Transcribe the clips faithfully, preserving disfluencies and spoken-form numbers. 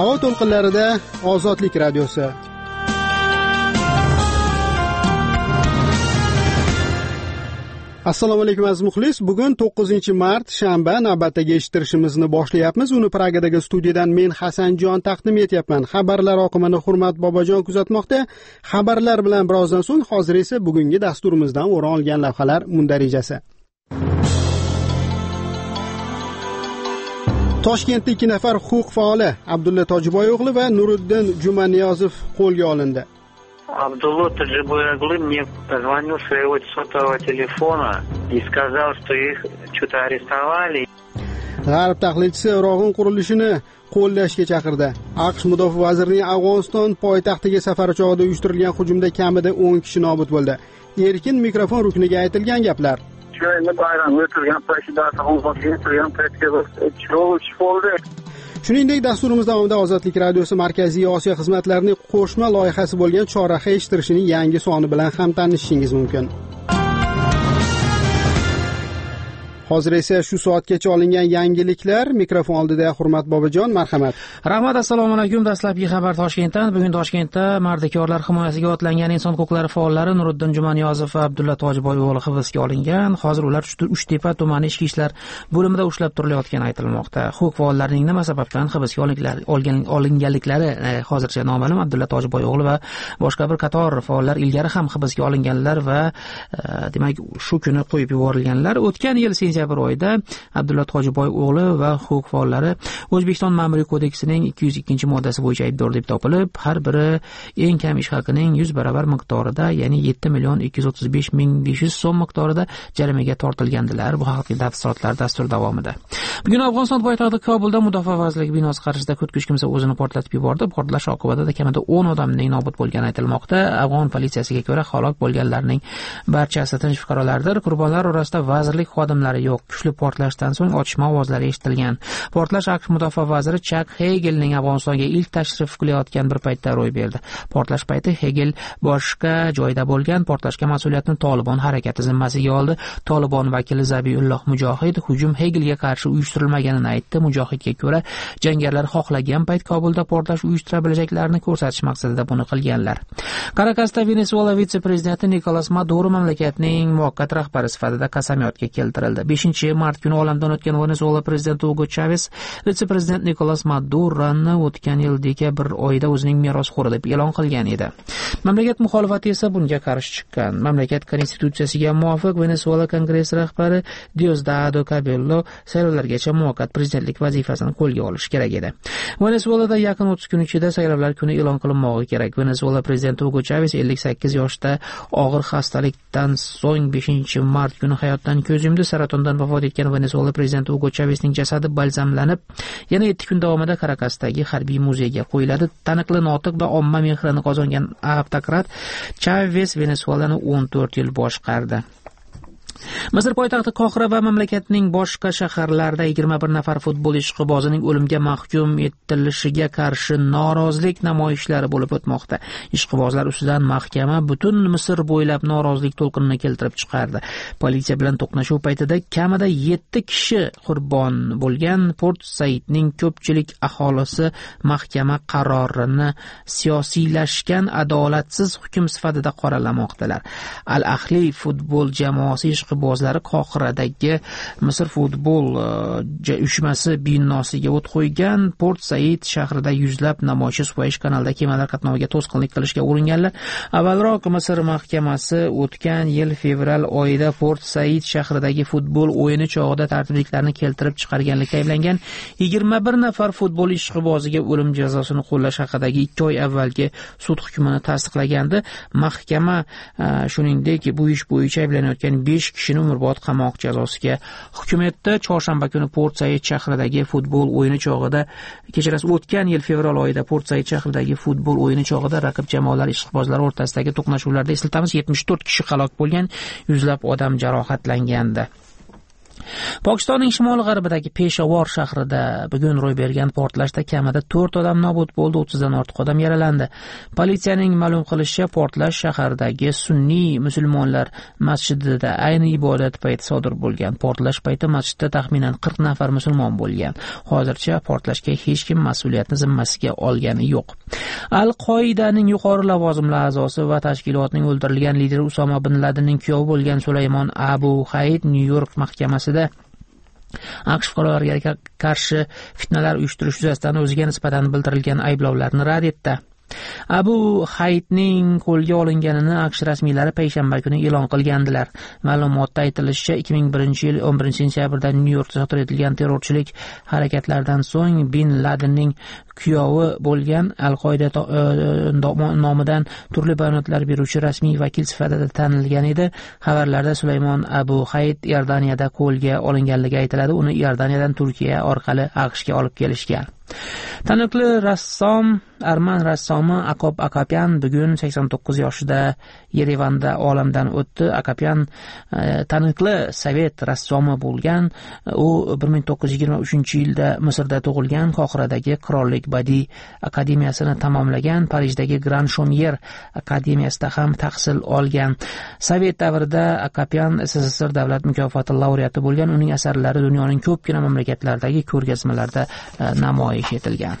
Havo to'lqinlarida Ozodlik radiosi. Assalomu alaykum aziz muxlis. Bugun to'qqizinchi mart shanba, navbatdagi eshittirishimizni boshlayapmiz. Uni Pragada studiyadan men Hasanjon taqdim etyapman. Xabarlar oqimini Hurmat Bobojon kuzatmoqda. Xabarlar bilan birozdan so'ng, hozir esa bugungi dasturimizdan o'rin olgan lavhalar mundarijasi. Toshkentda ikki nafar huquq faoli Abdulla Tojiboy o'g'li va Nuriddin Jumaniyozov qo'lga olindi. Абдулла Таджибояглы мне позвонил с своего сотового телефона и сказал, что их что-то арестовали. G'arb tahlilchisi Iroqning qurilishini qo'llashga chaqirdi. AQSh mudofaa vazirining Afg'oniston poytaxtiga safari chog'ida uyushtirilgan hujumda kamida o'n kishi nobud bo'ldi. Erkin mikrofon rukniga aytilgan gaplar. Shuningdek, dasturimiz davomida Ozodlik radiosi Markaziy Osiyo xizmatlarining qo'shma loyihasi bo'lgan Choraxa eshittirishining yangi soni bilan ham tanishishingiz mumkin. Hozir esa shu soatgacha olingan yangiliklar. Mikrofon oldida Hurmat Bobojon, marhamat. Rahmat, assalomu alaykum. Dastlabki xabar Toshkentdan. Bugun Toshkentda mardikorlar himoyasiga otlangan inson huquqlari faollari Nuriddin Jumaniyozov va Abdulla Tojiboy o'g'li hibsga olingan. Hozir ular Uchtepa tumani ichki ishlar bo'limida ushlab turilayotgani aytilmoqda. Huquq faollarining nima sababdan hibsga olgan olinganliklari hozircha noma'lum. Abdulla Tojiboy o'g'li va boshqa bir qator faollar ilgari ham hibsga olinganlar va demak shu kuni qo'yib yuborilganlar. O'tgan yil sentyabr oyida Abdulla Tojiboy o'g'li va huquq faollari O'zbekiston Ma'muriy kodeksining ikki yuz ikkinchi moddasi bo'yicha aybdor deb topilib, har biri eng kam ish haqining yuz barobar miqdorida, ya'ni yetti million ikki yuz o'ttiz besh ming besh yuz so'm miqdorida jarimaga tortilgandilar. Bu haqdagi tafsilotlar dastur davomida. Bugun Afg'oniston poytaxti Kobulda Mudofaa vazirligi binosi qarshisida kutkuch kimsa o'zini portlatib yubordi. Portlash oqibatida kamida o'n odamning nobud bo'lgani aytilmoqda. Afg'on politsiyasiga ko'ra, halok bo'lganlarning barchasi tinch fuqarolardir. Qurbonlar orasida vazirlik xodimlari yo'q. Kuchli portlashdan so'ng otishma ovozlari eshitilgan. Portlash AQSh mudofaa vaziri Chak Hegelning Afg'onistonga ilk tashrif qilayotgan bir paytda ro'y berdi. Portlash payti Hegel boshqa joyda bo'lgan. Portlashga mas'uliyatni Tolibon harakati zimmasiga oldi. Tolibon vakili Zabiulloh Mujohid hujum Hegelga qarshi uyushtirilmaganini aytdi. Mujohidga ko'ra, jangarilar xohlagan payt Kobulda portlash uyushtira bilajaklarini ko'rsatish maqsadida buni qilganlar. Karakasda Venesuela vitse-prezidenti Nikolas Maduro mamlakatning muvaqqat rahbari sifatida qasamyodga keltirildi. beshinchi mart kuni olamdan o'tgan Venesuela prezidenti Hugo Chavez vitse-prezident Nikolas Maduroni o'tgan yil dekabr oyida o'zining merosxo'ri deb e'lon qilgan edi. Mamlakat muxolifati esa bunga qarshi chiqqan. Mamlakat konstitutsiyasiga muvofiq Venesuela kongressi rahbari Diosdado Cabello saylovlargacha muvaqqat prezidentlik vazifasini qo'lga olishi kerak edi. Venesuelada yaqin o'ttiz kun ichida saylovlar kuni e'lon qilinmog'i kerak. Venesuela prezidenti Hugo Chavez ellik sakkiz yoshda og'ir xastalikdan so'ng beshinchi mart kuni hayotdan ko'z yumdi. Saratondan vafot etgan Venesuela prezidenti Hugo Chavezning jasadi balzamlanib, yana yetti kun davomida Karakasdagi harbiy muzeyga qo'yiladi. Taniqli notiq va omma mehrini qozongan avtokrat Chavez Venesuelani o'n to'rt yil boshqardi. Misr poytaxti Qohira va mamlakatning boshqa shaharlarida yigirma bir nafar futbol ishqibozining o'limga mahkum etilishiga qarshi norozilik namoyishlari bo'lib o'tmoqda. Ishqibozlar ustidan mahkama butun Misr bo'ylab norozilik to'lqinini keltirib chiqardi. Politsiya bilan to'qnashuv paytida kamida yetti kishi qurbon bo'lgan. Port Saidning ko'pchilik aholisi mahkama qarorini siyosiylashgan adolatsiz hukm sifatida qoralamoqdalar. Al-Ahli futbol jamoasi ishqibozlari Qohiradagi Misr futbol uyushmasi binosiga o't qo'ygan. Port Said shahrida yuzlab namoyishi Suayish kanalida kemalar qatnoviga to'sqinlik qilishga uringanlar. Avvalroq Misr mahkamasi o'tgan yil fevral oyida Port Said shahridagi futbol o'yini chog'ida tartibliklarni keltirib chiqarganlikda ayblangan yigirma bir nafar futbol ishqiboziga o'lim jazosini qo'llash haqidagi ikki oy avvalgi sud hukmini tasdiqlagandi. Mahkama shuningdek bu ish bo'yicha ayblanayotgan besh kishini umrbod qamoq jazosiga hukm etdi. Chorshanba kuni Port Said shahridagi futbol o'yini chog'ida, kechirasiz o'tgan yil fevral oyida Port Said shahridagi futbol o'yini chog'ida raqib jamoalar ishqibozlari o'rtasidagi to'qnashuvlarda eslatamiz yetmish to'rt kishi halok bo'lgan, yuzlab odam jarohatlangandi. Pokistonning shimol-g'arbidagi Peshawar shahrida bugun ro'y bergan portlashda kamida to'rt odam nobud bo'ldi, o'ttizdan ortiq odam yaralandi. Politsiyaning ma'lum qilishicha, portlash shahardagi sunniy musulmonlar masjidida ayni ibodat payti sodir bo'lgan. Portlash payti masjidda taxminan qirq nafar musulmon bo'lgan. Hozircha portlashga hech kim mas'uliyatni zimmasiga olgani yo'q. Al-Qoidaning yuqori lavozimli a'zosi va tashkilotning o'ldirilgan lideri Usama bin Ladenning kuyovi bo'lgan Sulaymon Abu Hayd Nyu-York mahkamasida AQSh fuqarolariga qarshi fitnalar uyushtirish yuzasidan o'ziga nisbatan bildirilgan ayblovlarni rad etdi. Abu Haydning qo'lga olinganini AQSh rasmiylari payshanba kuni e'lon qilgandilar. Ma'lumotda aytilishicha, ikki ming birinchi yil o'n birinchi sentyabrda Nyu-Yorkda sodir etilgan terrorchilik harakatlaridan so'ng bin Ladenning kuyovi bo'lgan Al-Qoida nomidan turli bayonotlar beruvchi rasmiy vakil sifatida tanilgan edi. Xabarlarda Sulaymon Abu Hayd Iordaniyada qo'lga olinganligi aytiladi. Uni Iordaniyadan Turkiya orqali AQShga olib kelishgan. Taniqli rassom, arman rassomi Akop Akopyan bugun sakson to'qqiz yoshida Yerevanda olamdan o'tdi. Akopyan e, taniqli sovet rassomi bo'lgan. U bir ming to'qqiz yuz yigirma uchinchi yilda Misrda tug'ilgan, Qohiradagi Qirollik badiiy akademiyasini tamomlagan, Parijdagi Grand Shomier akademiyasida ham tahsil olgan. Sovet davrida Akopyan S S S R davlat mukofoti laureati bo'lgan. Uning asarlari dunyoning ko'pgina mamlakatlaridagi ko'rgazmalarda e, namoyish etilgan.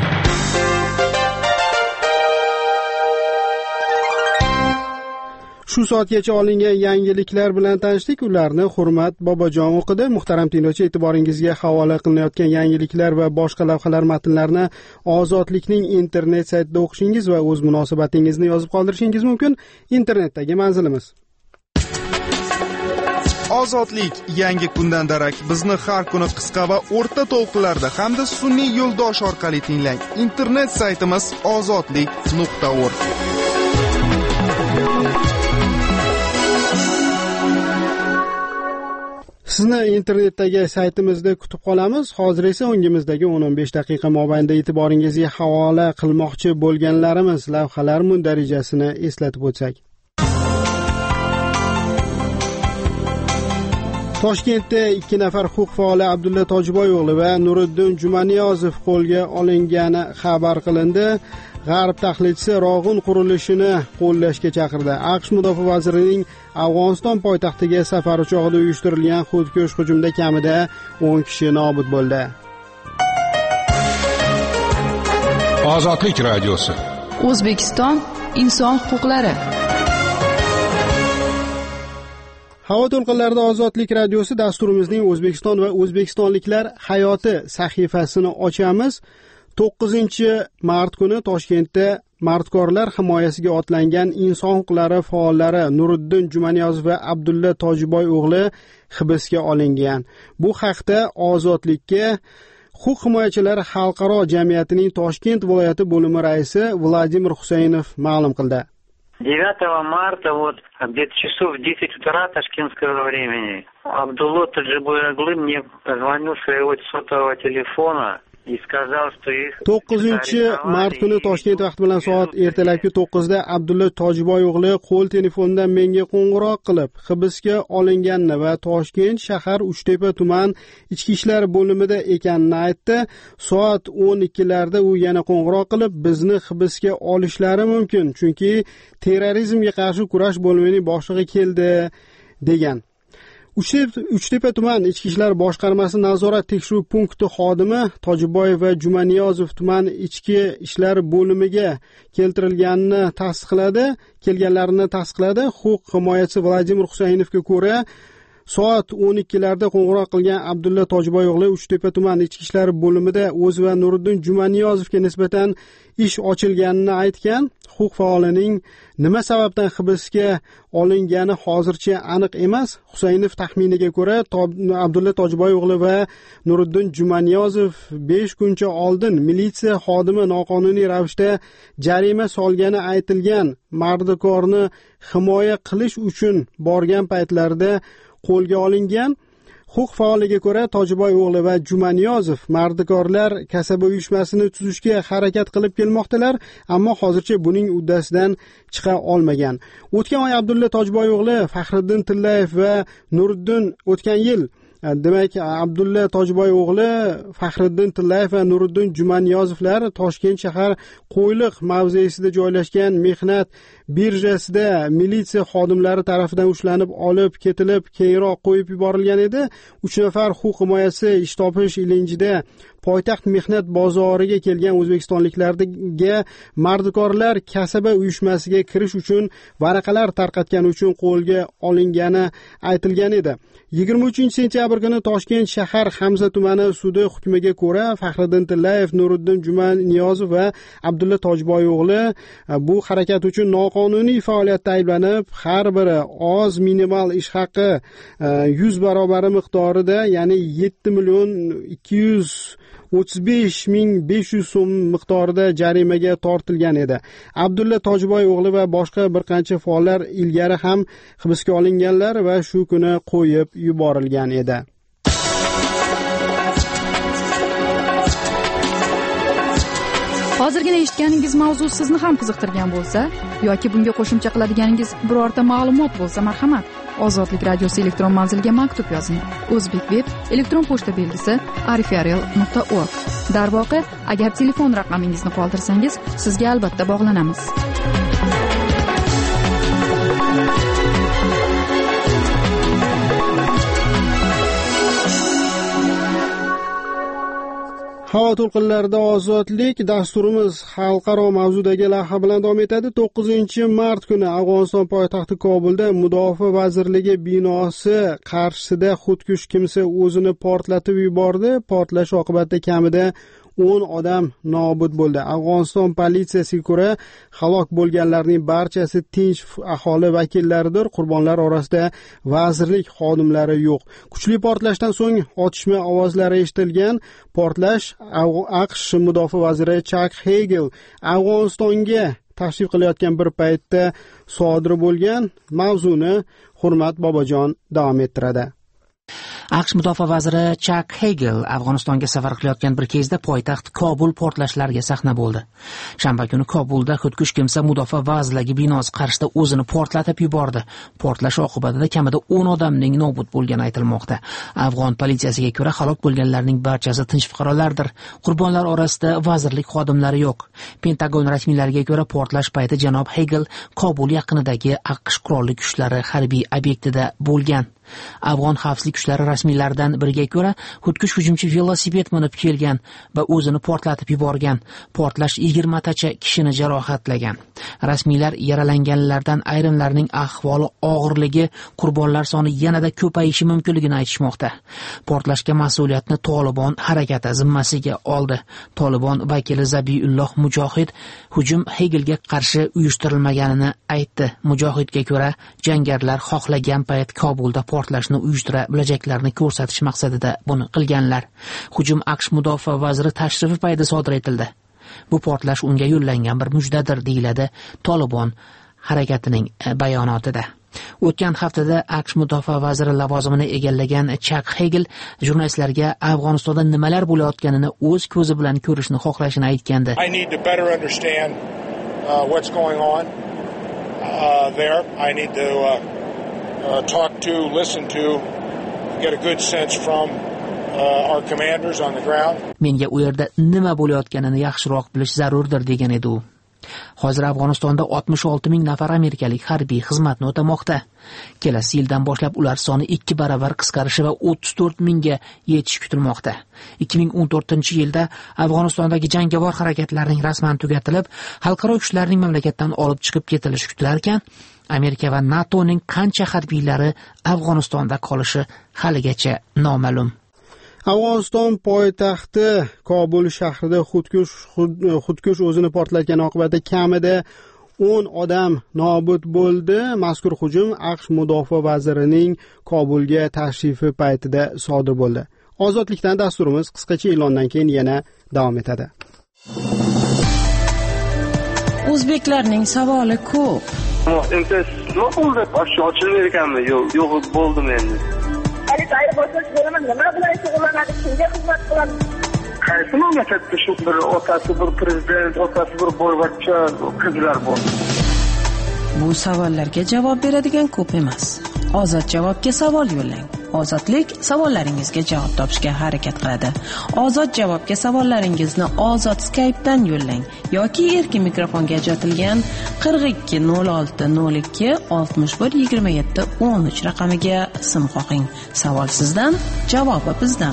Shu soatgacha olingan yangiliklar bilan tanishdik. Ularni Hurmat Bobojon o'qidi. Muhtaram tinglovchi, e'tiboringizga havola qilinayotgan yangiliklar va boshqa lavhalar matnlarini Ozodlikning internet saytida o'qishingiz va o'z munosabatingizni yozib qoldirishingiz mumkin. Internetdagi manzilimiz Ozodlik yangi kundan darak. Bizni har kuni qisqa va o'rta to'lqinlarda hamda sun'iy yo'ldosh orqali tinglang. Internet saytimiz ozodlik nuqta org. Sizni internetdagi saytimizda kutib qolamiz. Hozir esa o'ngimizdagi o'n o'n besh daqiqa mobaynida e'tiboringizga havola qilmoqchi bo'lganlarimiz lavhalar mundarijasini eslatib o'tsak. Toshkentda ikki nafar huquq faoli Abdulla Tojiboy o'g'li va Nuriddin Jumaniyozov qo'lga olingani xabar qilindi. G'arb tahlilchisi Rog'un qurilishini qo'llashga chaqirdi. AQSh mudofaa vazirining Afg'oniston poytaxtiga safar uchog'ida uyushtirilgan xudkush hujumda kamida o'n kishi nobud bo'ldi. Ozodlik radiosi. O'zbekiston inson huquqlari. Havo to'lqinlarida Ozodlik radiosi dasturimizning O'zbekiston va o'zbekistonliklar hayoti sahifasini ochamiz. to'qqizinchi mart kuni Toshkentda mardkorlar himoyasiga otlangan inson huquqlari faollari Nuriddin Jumaniyozov va Abdulla Tojiboy o'g'li hibsga olingan. Bu haqda Ozodlikka Huquq himoyachilari xalqaro jamiyatining Toshkent viloyati bo'limi raisi Vladimir Husaynov ma'lum qildi. девятого марта, вот, где-то часов в десять утра ташкентского времени, Абдулла Тоджибой Оглы мне позвонил с своего сотового телефона. to'qqizinchi mart kuni Toshkent vaqti bilan soat ertalabki to'qqizda Abdulla Tojiboy o'g'li qo'l telefonidan menga qo'ng'iroq qilib, hibsga olinganini va Toshkent shahar Uchtepa tuman ichki ishlar bo'limida ekanini aytdi. Soat o'n ikkilarda u yana qo'ng'iroq qilib, bizni hibsga olishlari mumkin, chunki terrorizmga qarshi kurash bo'limining boshlig'i keldi degan. Uchtepa tuman ichki ishlar boshqarmasi nazorat tekshiruv punkti xodimi Tojiboy va Jumaniyozov tuman ichki ishlar bo'limiga keltirilganini tasdiqladi, kelganlarini tasdiqladi. Huquq himoyachisi Vladimir Husaynovga ko'ra, soat o'n ikkilarda qo'ng'iroq qilgan Abdulla Tojiboy o'g'li Uchtepa tuman ichki ishlar bo'limida o'zi va Nuriddin Jumaniyozovga nisbatan ish ochilganini aytgan. Huquq faolining nima sababdan hibsga olingani hozircha aniq emas. Husaynov taxminiga ko'ra, Abdulla Tojiboy o'g'li va Nuriddin Jumaniyozov besh kuncha oldin militsiya xodimi noqonuniy ravishda jarima solgani aytilgan mardikorni himoya qilish uchun borgan paytlarida qo'lga olingan. Huquq faoliga ko'ra, Tojiboy o'g'li va Jumaniyozov mardikorlar kasaba uyushmasini tuzishga harakat qilib kelmoqdalar, ammo hozircha buning uddasidan chiqa olmagan. O'tgan oy Abdulla Tojiboy o'g'li Faxriddin Tillayev va Nuriddin o'tgan yil Demak, Abdulla Tojboy o'g'li Faxriddin Tillayev va Nuriddin Jumaniyozovlar Toshkent shahar Qo'yliq mavzesida joylashgan mehnat birjasida militsiya xodimlari tomonidan ushlanib olib ketilib, keyinroq qo'yib yuborilgan edi. uch nafar huquq himoyasi ish topish ilinjida poytaxt mehnat bozoriga kelgan o'zbekistonliklarga mardikorlar kasaba uyushmasiga kirish uchun varaqalar tarqatgani uchun qo'lga olingani aytilgan edi. yigirma uchinchi sentyabr kuni Toshkent shahar Hamza tumani sudi hukmiga ko'ra Faxriddin Tillayev, Nuriddin Jumaniyozov va Abdulla Tojboy o'g'li bu harakat uchun noqonuniy faoliyatda ayblanib, har biri oz minimal ish haqi yuz barobari miqdorida, ya'ni yetti million ikki yuz o'ttiz besh ming besh yuz so'm miqdorida jarimaga tortilgan edi. Abdulla Tojboy o'g'li va boshqa bir qancha faollar ilgari ham hibsga olinganlar va shu kuni qo'yib yuborilgan edi. Hozirgina eshitganingiz mavzu sizni ham qiziqtirgan bo'lsa yoki bunga qo'shimcha qiladiganingiz birorta ma'lumot bo'lsa, marhamat, Ozodlik radiosi elektron manziliga maktub yozing. O'zbekveb elektron pochta belgisi arifiarel nuqta org. Darvoqe, agar telefon raqamingizni qoldirsangiz, sizga albatta bog'lanamiz. Havo to'lqinlarida ozodlik dasturimiz xalqaro mavzudagi lavha bilan davom etadi. to'qqizinchi mart kuni Afg'oniston poytaxti Kobulda Mudofaa vazirligi binosi qarshisida xudkush kimsa o'zini portlatib yubordi. Portlash oqibatida kamida o'n odam nobud bo'ldi. Afg'oniston politsiyasiga ko'ra, halok bo'lganlarning barchasi tinch aholi vakillaridir. Qurbonlar orasida vazirlik xodimlari yo'q. Kuchli portlashdan so'ng otishma ovozlari eshitilgan. Portlash AQSh mudofaa vaziri Chak Hagel Afg'onistonga tashrif qilayotgan bir paytda sodir bo'lgan. Mavzuni Hurmat Bobojon davom ettiradi. AQSh mudofaa vaziri Chak Hagel Afg'onistonga safar qilayotgan bir kezda poytaxt Kobul portlashlariga sahna bo'ldi. Shanba kuni Kobulda xudkush kimsa mudofaa vazirligi binosi qarshisida o'zini portlatib yubordi. Portlash oqibatida kamida o'n odamning nobud bo'lgani aytilmoqda. Afg'on politsiyasiga ko'ra, halok bo'lganlarning barchasi tinch fuqarolardir. Qurbonlar orasida vazirlik xodimlari yo'q. Pentagon rasmiylariga ko'ra, portlash payti janob Hagel Kobul yaqinidagi AQSh qurolli kuchlari harbiy obyektida bo'lgan. Afg'on xavfsizlik kuchlari rasmiylaridan biriga ko'ra, xudkush hujumchi velosiped minib kelgan va o'zini portlatib yuborgan. Portlash yigirmatacha kishini jarohatlagan. Rasmiylar yaralanganlardan ayrimlarining ahvoli og'irligi, qurbonlar soni yanada ko'payishi mumkinligini aytishmoqda. Portlashga mas'uliyatni Tolibon harakati zimmasiga oldi. Tolibon vakili Zabihulloh Mujohid hujum Hegelga qarshi uyushtirilmaganini aytdi. Mujohidga ko'ra, jangarilar xohlagan payt Kobulda portlashni uyushtira bilajaklarini ko'rsatish maqsadida buni qilganlar. Hujum AQSh mudofaa vaziri tashrifi paytida sodir etildi. Bu portlash unga yo'llangan bir mujdadir, deyiladi Tolibon harakatining bayonotida. O'tgan haftada AQSh mudofaa vaziri lavozimini egallagan Chak Hagel jurnalistlarga Afg'onistonda nimalar bo'layotganini o'z ko'zi bilan ko'rishni xohlashini aytgandi. I need to better understand uh, what's going on uh, there. I need to uh, uh, talk to, listen to, get a good sense from uh, our commanders on the ground. Menga u yerda nima bo'layotganini yaxshiroq bilish zarurdir, degan edi u. Hozir Afg'onistonda oltmish olti ming nafar amerikalik harbiy xizmatni o'tamoqda. Kelasi yildan boshlab ular soni ikki baravar qisqarishi va o'ttiz to'rt mingga yetishi kutilmoqda. ikki ming o'n to'rtinchi yilda Afg'onistondagi jangovar harakatlarning rasman tugatilib, xalqaro kuchlarning mamlakatdan olib chiqib ketilishi kutilar ekan, Amerika va NATOning qancha harbiylari Afg'onistonda qolishi haligacha noma'lum. Afg'oniston poytaxti Kobul shahrida xudkush xudkush o'zini portlatgan oqibatida kamida o'n odam nobud bo'ldi. Mazkur hujum AQSh mudofaa vazirining Kobulga tashrifi paytida sodir bo'ldi. Ozodlikdan dasturimiz qisqacha e'londan keyin yana davom etadi. O'zbeklarning savoli ko'p. Endi nima bo'ldi? Boshqa ochilmaydi ekanmi? Yo'q, yo'q bo'ldim endi. Aytaylik, boshqa bo'laman, nima bilan shug'ullanadi, kimga xizmat qiladi? Qaysi mamlakatda shu bir otasi bir prezident, otasi bir boyvachcha qizlar bor? Bu savollarga javob beradigan ko'p emas. Ozod javobga savol yo'llang. Ozodlik savollaringizga javob topishga harakat qiladi. Ozod javobga savollaringizni Ozod Skype'dan yo'llang yoki erkin mikrofonga ajratilgan qirq ikki nol olti nol ikki oltmish bir yigirma yetti o'n uch raqamiga sim qo'ying. Savol sizdan, javobi bizdan.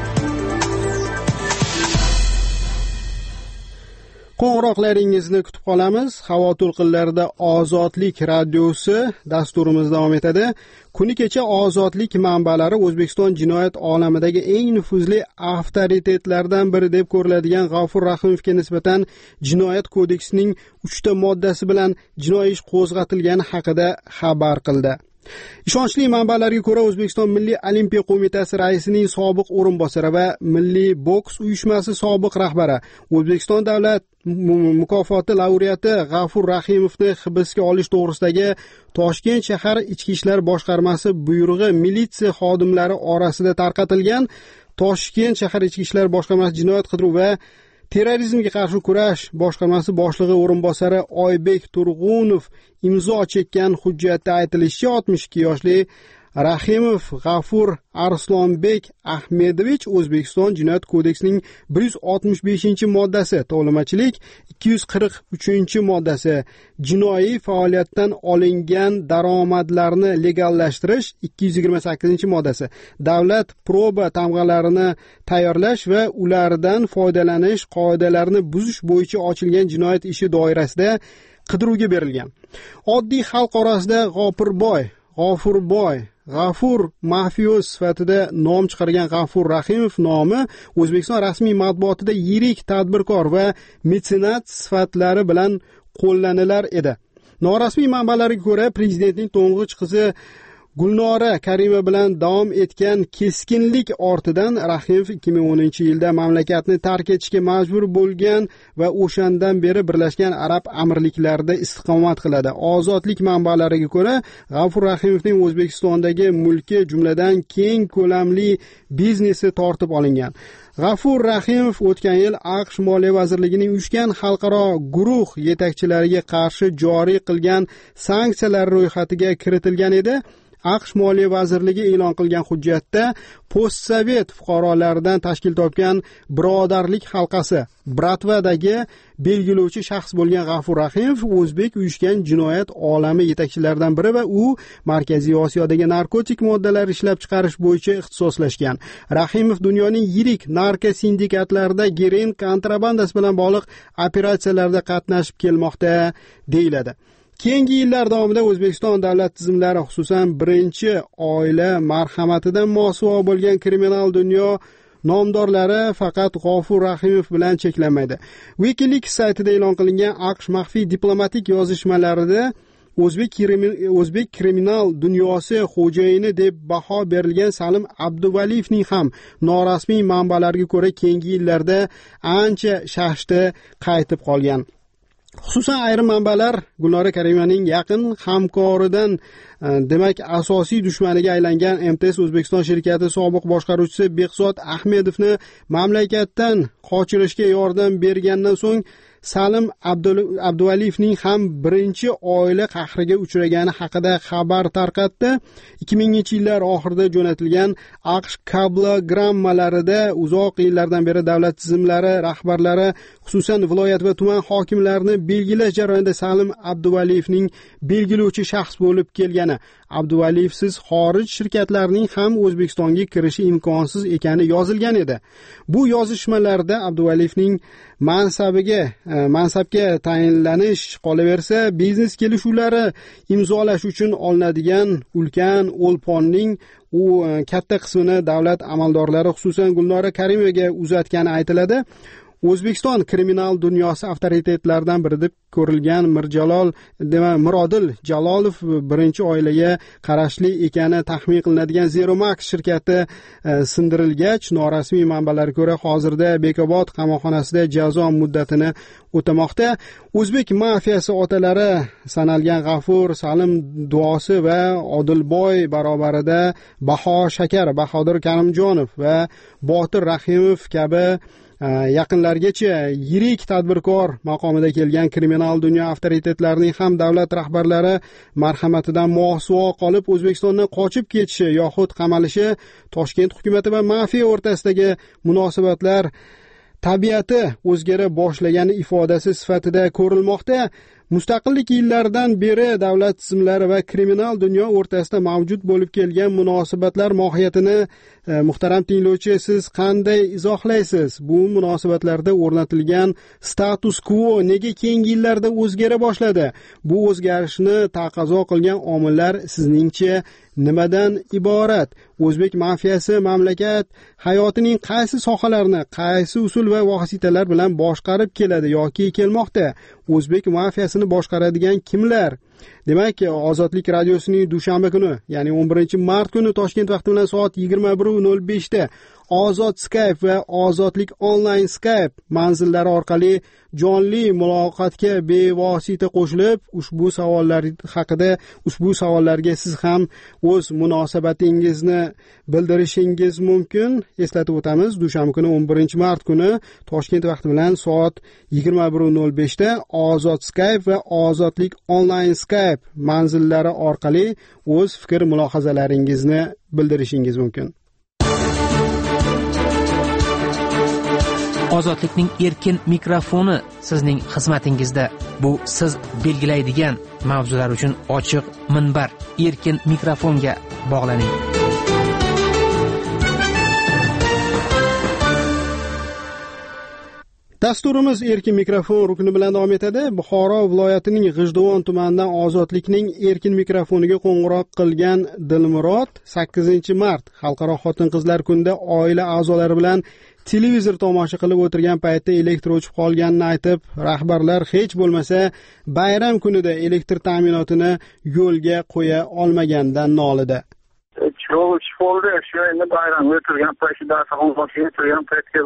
Qo'ng'iroqlaringizni kutib qolamiz. Havo to'lqinlarida Ozodlik radiosi dasturimiz davom etadi. Kuni kecha Ozodlik manbalari O'zbekiston jinoyat olamidagi eng nufuzli avtoritetlardan biri deb ko'riladigan G'afur Rahimovga nisbatan Jinoyat kodeksining uchta moddasi bilan jinoiy ish qo'zg'atilgani haqida xabar qildi. Ishonchli manbalarga ko'ra, O'zbekiston Milliy Olimpiya qo'mitasi raisining sobiq o'rinbosari va Milliy boks uyushmasi sobiq rahbari, O'zbekiston davlat mukofoti laureati G'afur Rahimovni hibsga olish to'g'risidagi Toshkent shahar ichki ishlar boshqarmasi buyrug'i militsiya xodimlari orasida tarqatilgan. Toshkent shahar ichki ishlar boshqarmasi jinoyat qidiruv va terrorizmga qarshi kurash boshqarmasi boshlig'i o'rinbosari Oybek Turg'unov imzo chekkan hujjatda aytilishicha, oltmish ikki yoshli Rahimov G'afur Arslonbek Ahmedovich O'zbekiston jinoyat kodeksining bir yuz oltmish beshinchi moddasi, tovlamachilik ikki yuz qirq uchinchi moddasi, jinoiy faoliyatdan olingan daromadlarni legallashtirish ikki yuz yigirma sakkizinchi moddasi, davlat proba tamg'alarini tayyorlash va ulardan foydalanish qoidalarini buzish bo'yicha ochilgan jinoyat ishi doirasida qidiruvga berilgan. Oddiy xalq orasida G'ofurboy, G'ofurboy G'afur mafiyos sifatida nom chiqargan G'afur Rahimov nomi O'zbekiston rasmiy matbuotida yirik tadbirkor va metsenat sifatlari bilan qo'llanilar edi. Norasmiy manbalarga ko'ra, prezidentning to'ng'ich qizi Gulnora Karima bilan davom etgan keskinlik ortidan Rahimov ikki ming o'ninchi yilda mamlakatni tark etishga majbur bo'lgan va o'shandan beri Birlashgan Arab Amirliklarida istiqomat qiladi. Ozodlik manbalariga ko'ra, G'afur Rahimovning O'zbekistondagi mulki, jumladan keng ko'lamli biznesi tortib olingan. G'afur Rahimov o'tgan yil AQSh Moliya vazirligining uyushgan xalqaro guruh yetakchilariga qarshi joriy qilgan sanksiyalar ro'yxatiga kiritilgan edi. AQSh Moliya vazirligi e'lon qilgan hujjatda postsovet fuqarolaridan tashkil topgan birodarlik halqasi Bratvadagi belgilovchi shaxs bo'lgan G'afur Rahimov o'zbek uyushgan jinoyat olami yetakchilaridan biri va u Markaziy Osiyodagi narkotik moddalar ishlab chiqarish bo'yicha ixtisoslashgan. Rahimov dunyoning yirik narko sindikatlarida geroin kontrabandasi bilan bog'liq operatsiyalarda qatnashib kelmoqda deyiladi. Keyingi yillar davomida O'zbekiston davlat tizimlari, xususan birinchi oila marhamatidan mosuvo bo'lgan kriminal dunyo nomdorlari faqat G'afur Rahimov bilan cheklanmaydi. WikiLeaks saytida e'lon qilingan AQSh maxfiy diplomatik yozishmalarida O'zbek O'zbek kriminal dunyosi xo'jayini deb baho berilgan Salim Abduvaliyevning ham norasmiy manbalarga ko'ra keyingi yillarda ancha shashti qaytib qolgan. Xususan ayrim manbalar Gulnora Karimaning yaqin hamkoridan, demak asosiy dushmaniga aylangan M T S O'zbekiston shirkati sobiq boshqaruvchisi Behzod Ahmedovni mamlakatdan qochirishga yordam bergandan so'ng Salim Abduvaliyevning ham birinchi oila qahriga uchragani haqida xabar tarqatdi. ikki minginchi yillar oxirida jo'natilgan AQSh kablogrammalarida uzoq yillardan beri davlat tizimlari rahbarlari, xususan viloyat va tuman hokimlarini belgilash jarayonida Salim Abduvaliyevning belgilovchi shaxs bo'lib kelgani, Abduvaliyevsiz xorij shirkatlarining ham O'zbekistonga kirishi imkonsiz ekani yozilgan edi. Bu yozishmalarda Abduvaliyevning mansabiga mansabga tayinlanish qolaversa, biznes kelishuvlari imzolash uchun olinadigan ulkan o'lponning u katta qismini davlat amaldorlari, xususan Gulnora Karimaga uzatgani aytiladi. O'zbekiston kriminal dunyosi avtoritetlaridan biri deb ko'rilgan Mirjalol, demak Mirodil Jalolov birinchi oilaga qarashli ekani taxmin qilinadigan Zeromax shirkati sindirilgach, norasmiy manbalarga ko'ra hozirda Bekobod qamoqxonasida jazo muddatini o'tamoqda. O'zbek mafiyasi otalari sanalgan G'afur, Salim Duosi va Odilboy barobarida Baho Shakar, Bahodir Karimjonov va Botir Rahimov kabi yaqinlargacha yirik tadbirkor maqomida kelgan kriminal dunyo avtoritetlarining ham davlat rahbarlari marhamatidan mosuvo qolib O'zbekistondan qochib ketishi yoxud qamalishi Toshkent hukumati va mafiya o'rtasidagi munosabatlar tabiati o'zgara boshlagani ifodasi sifatida ko'rilmoqda. Mustaqillik yillaridan beri davlat tizimlari va kriminal dunyo o'rtasida mavjud bo'lib kelgan munosabatlar mohiyatini e, muhtaram tinglovchi siz qanday izohlaysiz? Bu munosabatlarda o'rnatilgan status quo nega keyingi yillarda o'zgara boshladi? Bu o'zgarishni taqozo qilgan omillar sizningcha nimadan iborat? O'zbek mafiyasi mamlakat hayotining qaysi sohalarini, qaysi usul va vositalar bilan boshqarib keladi yoki kelmoqda? O'zbek mafiyasini boshqaradigan kimlar? Demak, Ozodlik radiosining dushanba kuni, ya'ni o'n birinchi mart kuni Toshkent vaqti bilan soat yigirma bir nol besh da Ozod Skype va Ozodlik onlayn Skype manzillari orqali jonli muloqotga bevosita qo'shilib, ushbu savollar haqida, ushbu savollarga siz ham o'z munosabatingizni bildirishingiz mumkin. Eslatib o'tamiz, dushanba kuni o'n birinchi mart kuni Toshkent vaqti bilan soat yigirma bir nol besh da Ozod Skype va Ozodlik onlayn Skype manzillari orqali o'z fikr mulohazalaringizni bildirishingiz mumkin. Ozodlikning erkin mikrofoni sizning xizmatingizda. Bu siz belgilaydigan mavzular uchun ochiq minbar. Erkin mikrofonga bog'laning. Dasturimiz erkin mikrofon rukni bilan davom etadi. Buxoro viloyatining G'ijduvon tumanidan Ozodlikning erkin mikrofoniga qo'ng'iroq qilgan Dilmurod sakkizinchi mart Xalqaro xotin-qizlar kunida oila a'zolari bilan televizor tomosha qilib o'tirgan paytda elektr o'chib qolganini aytib, rahbarlar hech bo'lmasa bayram kunida elektr ta'minotini yo'lga qo'ya olmaganidan nolidi. O'chib qoldi, shu endi bayram o'tirgan paytda sog'lomlik o'tirgan paytga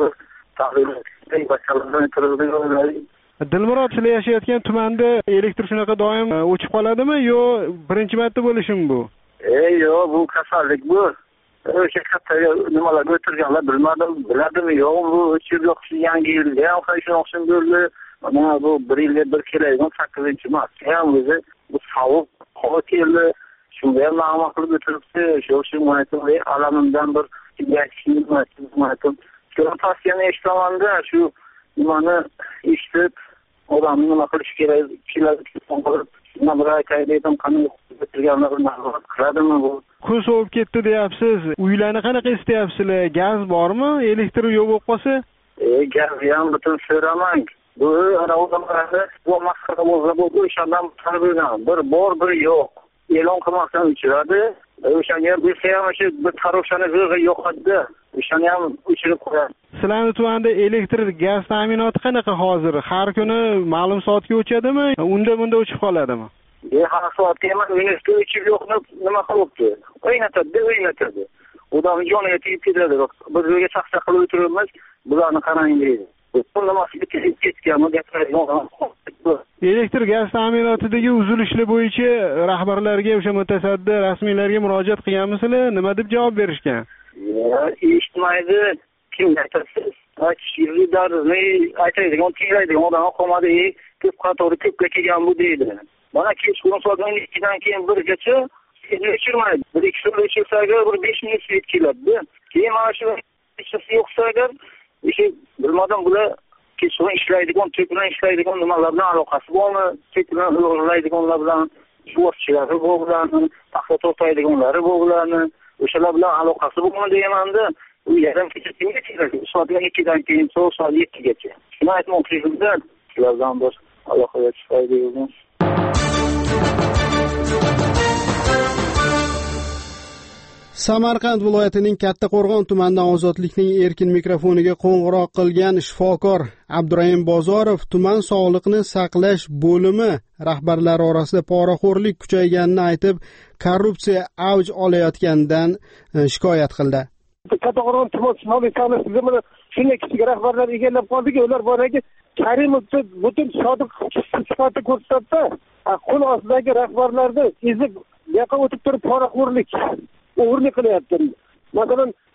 Dilmurod, sizlar yashayotgan tumanda elektr shunaqa doim o'chib qoladimi yo birinchi marta bo'lishimi bu? Ey, yo'q, bu kasallik bu. O'sha katta nimalar o'tirganlar bilmadim, biladimi yo'q, bu o'chib yoqishi yangi yilda ham qaysi o'xsham bo'ldi. Mana bu bir yilga bir keladigan sakkizinchi mart ham o'zi bu sovuq havo keldi. Shunga ham nima qilib o'tiribdi, shu shu aytib, alamimdan bir aytib, Tasiyani eshitganimda shu nimani eshitib, odamni nima qilish kerak, keladi, nima bir aytaydim, qanday o'tirganlarni qiladimi bu? Kun sovib ketdi deyapsiz. Uylarni qanaqa istayapsizlar? Gaz bormi? Elektr yo'q bo'lib qolsa? E, gaz ham butun so'ramang. Bu ana odamlarni bu masxara bo'lsa, bu o'shandan tarbiyadan bir bor, bir yo'q. E'lon qilmasdan o'chiradi. O'shanga bilsa ham shu bir taroshani zig'i yo'qotdi. O'shani ham o'chirib qo'yadi. Sizlarning tumanda elektr gaz ta'minoti qanaqa hozir? Har kuni ma'lum soatga o'chadimi? Unda bunda o'chib qoladimi? E, har soatga emas, minutga o'chib yo'qni nima qilibdi? O'ynatadi, o'ynatadi. Odamni joniga tegib ketadi. Biz yerga chaqchaq qilib o'tiribmiz, bularni qarang deydi. Elektr gaz ta'minotidagi uzilishlar bo'yicha rahbarlarga, o'sha mutasaddi rasmiylarga murojaat qilganmisizlar? Nima deb javob berishgan? Eshitmaydi. Kim aytasiz? Aytadigan, tinglaydigan odam qolmadi. Ko'p qatori ko'pga kelgan bu deydi. Mana kechqurun soat o'n ikkidan keyin birgacha o'chirmaydi. Bir ikki soat o'chirsa agar bir besh minut svet keladi. Keyin mana shu hechisi yo'qsa agar ishi bilmadim, bular kechqurun ishlaydigan, to'kran ishlaydigan nimalar bilan aloqasi bormi? To'kran o'g'irlaydiganlar bilan shuvoshchilari bu bilan, paxta to'taydiganlari bu bilan, o'shalar bilan aloqasi bormi deyman-da. U yarim kecha kimga keladi? Soat ikkidan keyin soat yettigacha. Shuni aytmoqchimda, sizlardan bir aloqaga chiqaylik. Samarqand viloyatining Kattaqo'rg'on tumanidan Ozodlikning erkin mikrofoniga qo'ng'iroq qilgan shifokor Abdurahim Bozorov tuman sog'liqni saqlash bo'limi rahbarlari orasida poraxo'rlik kuchayganini aytib, korrupsiya avj olayotganidan shikoyat qildi. Kattaqo'rg'on tuman sog'liq saqlash tizimini shunday kichik rahbarlar egallab qoldiki, ular boragi Karimovni butun sodiq sifatida ko'rsatdi. Qo'l ostidagi rahbarlarni ezib, yoqa o'tib turib poraxo'rlik o'g'irlik qilyapti. Masalan,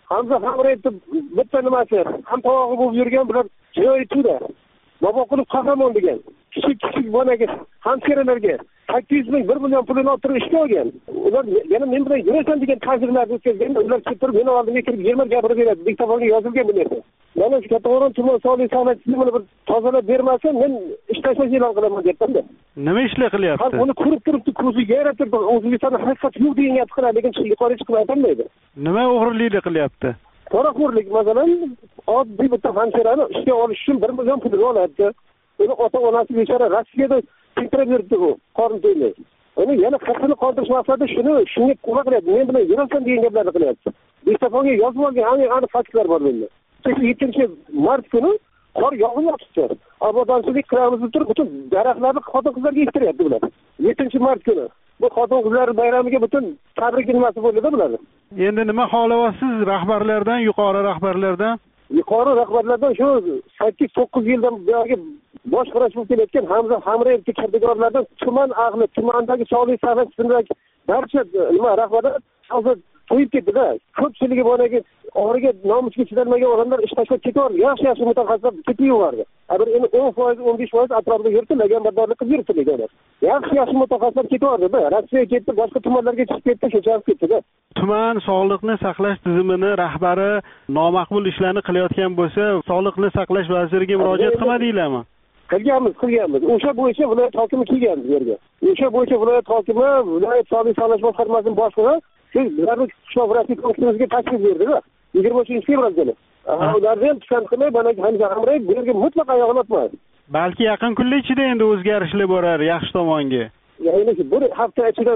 Hamza Hamrayevni bitta nimasi, ham tovog'i bo'lib yurgan bular joyi tuda. Boboqulov qahramon degan. Kichik kichik bonaga, hamshiralarga sakkiz yuz ming, bir million pulini olib turib ishga olgan. Ular yana men bilan yurasan degan ta'zirlarni o'tkazgan. Ular kelib turib meni oldimga kirib yigirma gapirib beradi. Diktofonga yozilgan bu narsa. Mana shu Kattaqo'rg'on tuman sog'liq saqlashchisi buni bir tozalab bermasa, men ish tashlash e'lon qilaman debdim-da. Nima ishlar qilyapti? Har buni ko'rib turibdi, ko'ziga yaratib, O'zbekistonda haqiqat yo'q degan gap qiladi, lekin yuqoriga chiqib aytolmaydi. Nima o'g'irliklar qilyapti? Poraxo'rlik, masalan, oddiy bitta hamshirani ishga olish uchun bir million pul oladi. Uni ota-onasi bechora Rossiyada tintirib yuribdi u, qorin to'ymay. Uni yana qatini qoldirish maqsadida shuni shunga nima qilyapti? Men bilan yurasan degan gaplarni qilyapti. Diktofonga yozib olgan aniq aniq faktlar bor bunda. yettinchi mart kuni qor yog'ib yotibdi. Obodonchilik qilamiz deb turib, butun daraxtlarni xotin-qizlarga ektiryapti bular. yettinchi mart kuni. Bu xotin-qizlar bayramiga butun tabrik nimasi bo'ldi-da bular. Endi nima xohlayapsiz rahbarlardan, yuqori rahbarlardan? Yuqori rahbarlardan shu sakkiz to'qqiz yildan beri bosh vrach bo'lib kelayotgan Hamza Hamrayev kategoriyalardan tuman ahli, tumandagi sog'liq saqlash tizimidagi barcha nima rahbarlar hozir to'yib ketdi-da. Ko'pchiligi bo'nagi og'riga nomusga chidolmagan odamlar ish tashlab ketyapti. Yaxshi-yaxshi mutaxassislar ketib yubordi. Agar endi o'n foiz, o'n besh foiz atrofida yuribdi, laganbardorlik qilib yuribdi deganlar. Yaxshi-yaxshi mutaxassislar ketyapti-da. Rossiyaga ketdi, boshqa tumanlarga chiqib ketdi, shunchalik ketdi-da. Tuman sog'liqni saqlash tizimini rahbari nomaqbul ishlarni qilayotgan bo'lsa, sog'liqni saqlash vaziriga murojaat qilmadinglarmi? Qilganmiz, qilganmiz. O'sha bo'yicha viloyat hokimi kelgan bu yerga. O'sha bo'yicha viloyat hokimi, viloyat sog'liq saqlash boshqarmasining boshlig'i bizlarni qishloq vrachlik punktimizga taklif berdi-da. yigirma uchinchi fevral kuni. Ularni ham pisand qilmay, mana Hamza Hamrayev bu yerga mutlaq oyog'ini otmaydi. Balki yaqin kunlar ichida endi o'zgarishlar bo'lar yaxshi tomonga. Ya'ni bir hafta ichida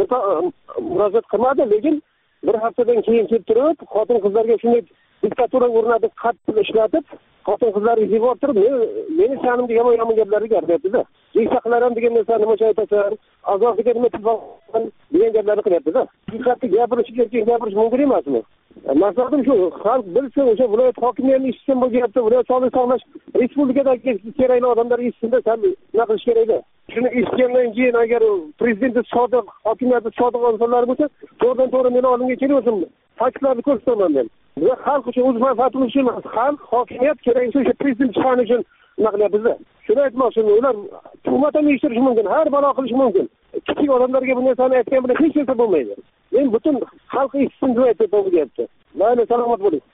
murojaat qilmadi, lekin bir haftadan keyin kelib turib, xotin-qizlarga shunday diktatura o'rnatib, qattiq ishlatib, xotin-qizlarni yig'ib turib, meni sha'nimda yomon-yomon gaplarni gapiryapti-da. Jinsaqlaram degan narsani nima aytasan, azobga nima tilboqsan degan gaplarni qilyapti-da. Haqiqatni gapirish, erkin gapirish mumkin emasmi? Maqsadim shu, xalq bilsin, o'sha viloyat hokimiyatini eshitsin bo'lyapti, viloyat sog'liq saqlash respublikadagi kerakli odamlar eshitsin-da, sal nima qilish kerak-da. Shuni eshitgandan keyin agar prezident sodiq, hokimiyati sodiq insonlar bo'lsa, to'g'ridan to'g'ri meni oldimga kelaversin. Faktlarni ko'rsataman men. Va xalq uchun o'z manfaatimiz uchun emas, xalq hokimiyat kerak o'sha prezident shani uchun nima qilyapmiz-da. Shuni aytmoqchiman, ular tuhmat ham eshitish mumkin, har balo qilish mumkin. Kichik odamlarga bu narsani aytgan bilan hech narsa bo'lmaydi. Men butun xalq eshitsin deb aytyapti. Mayli, salomat bo'ling.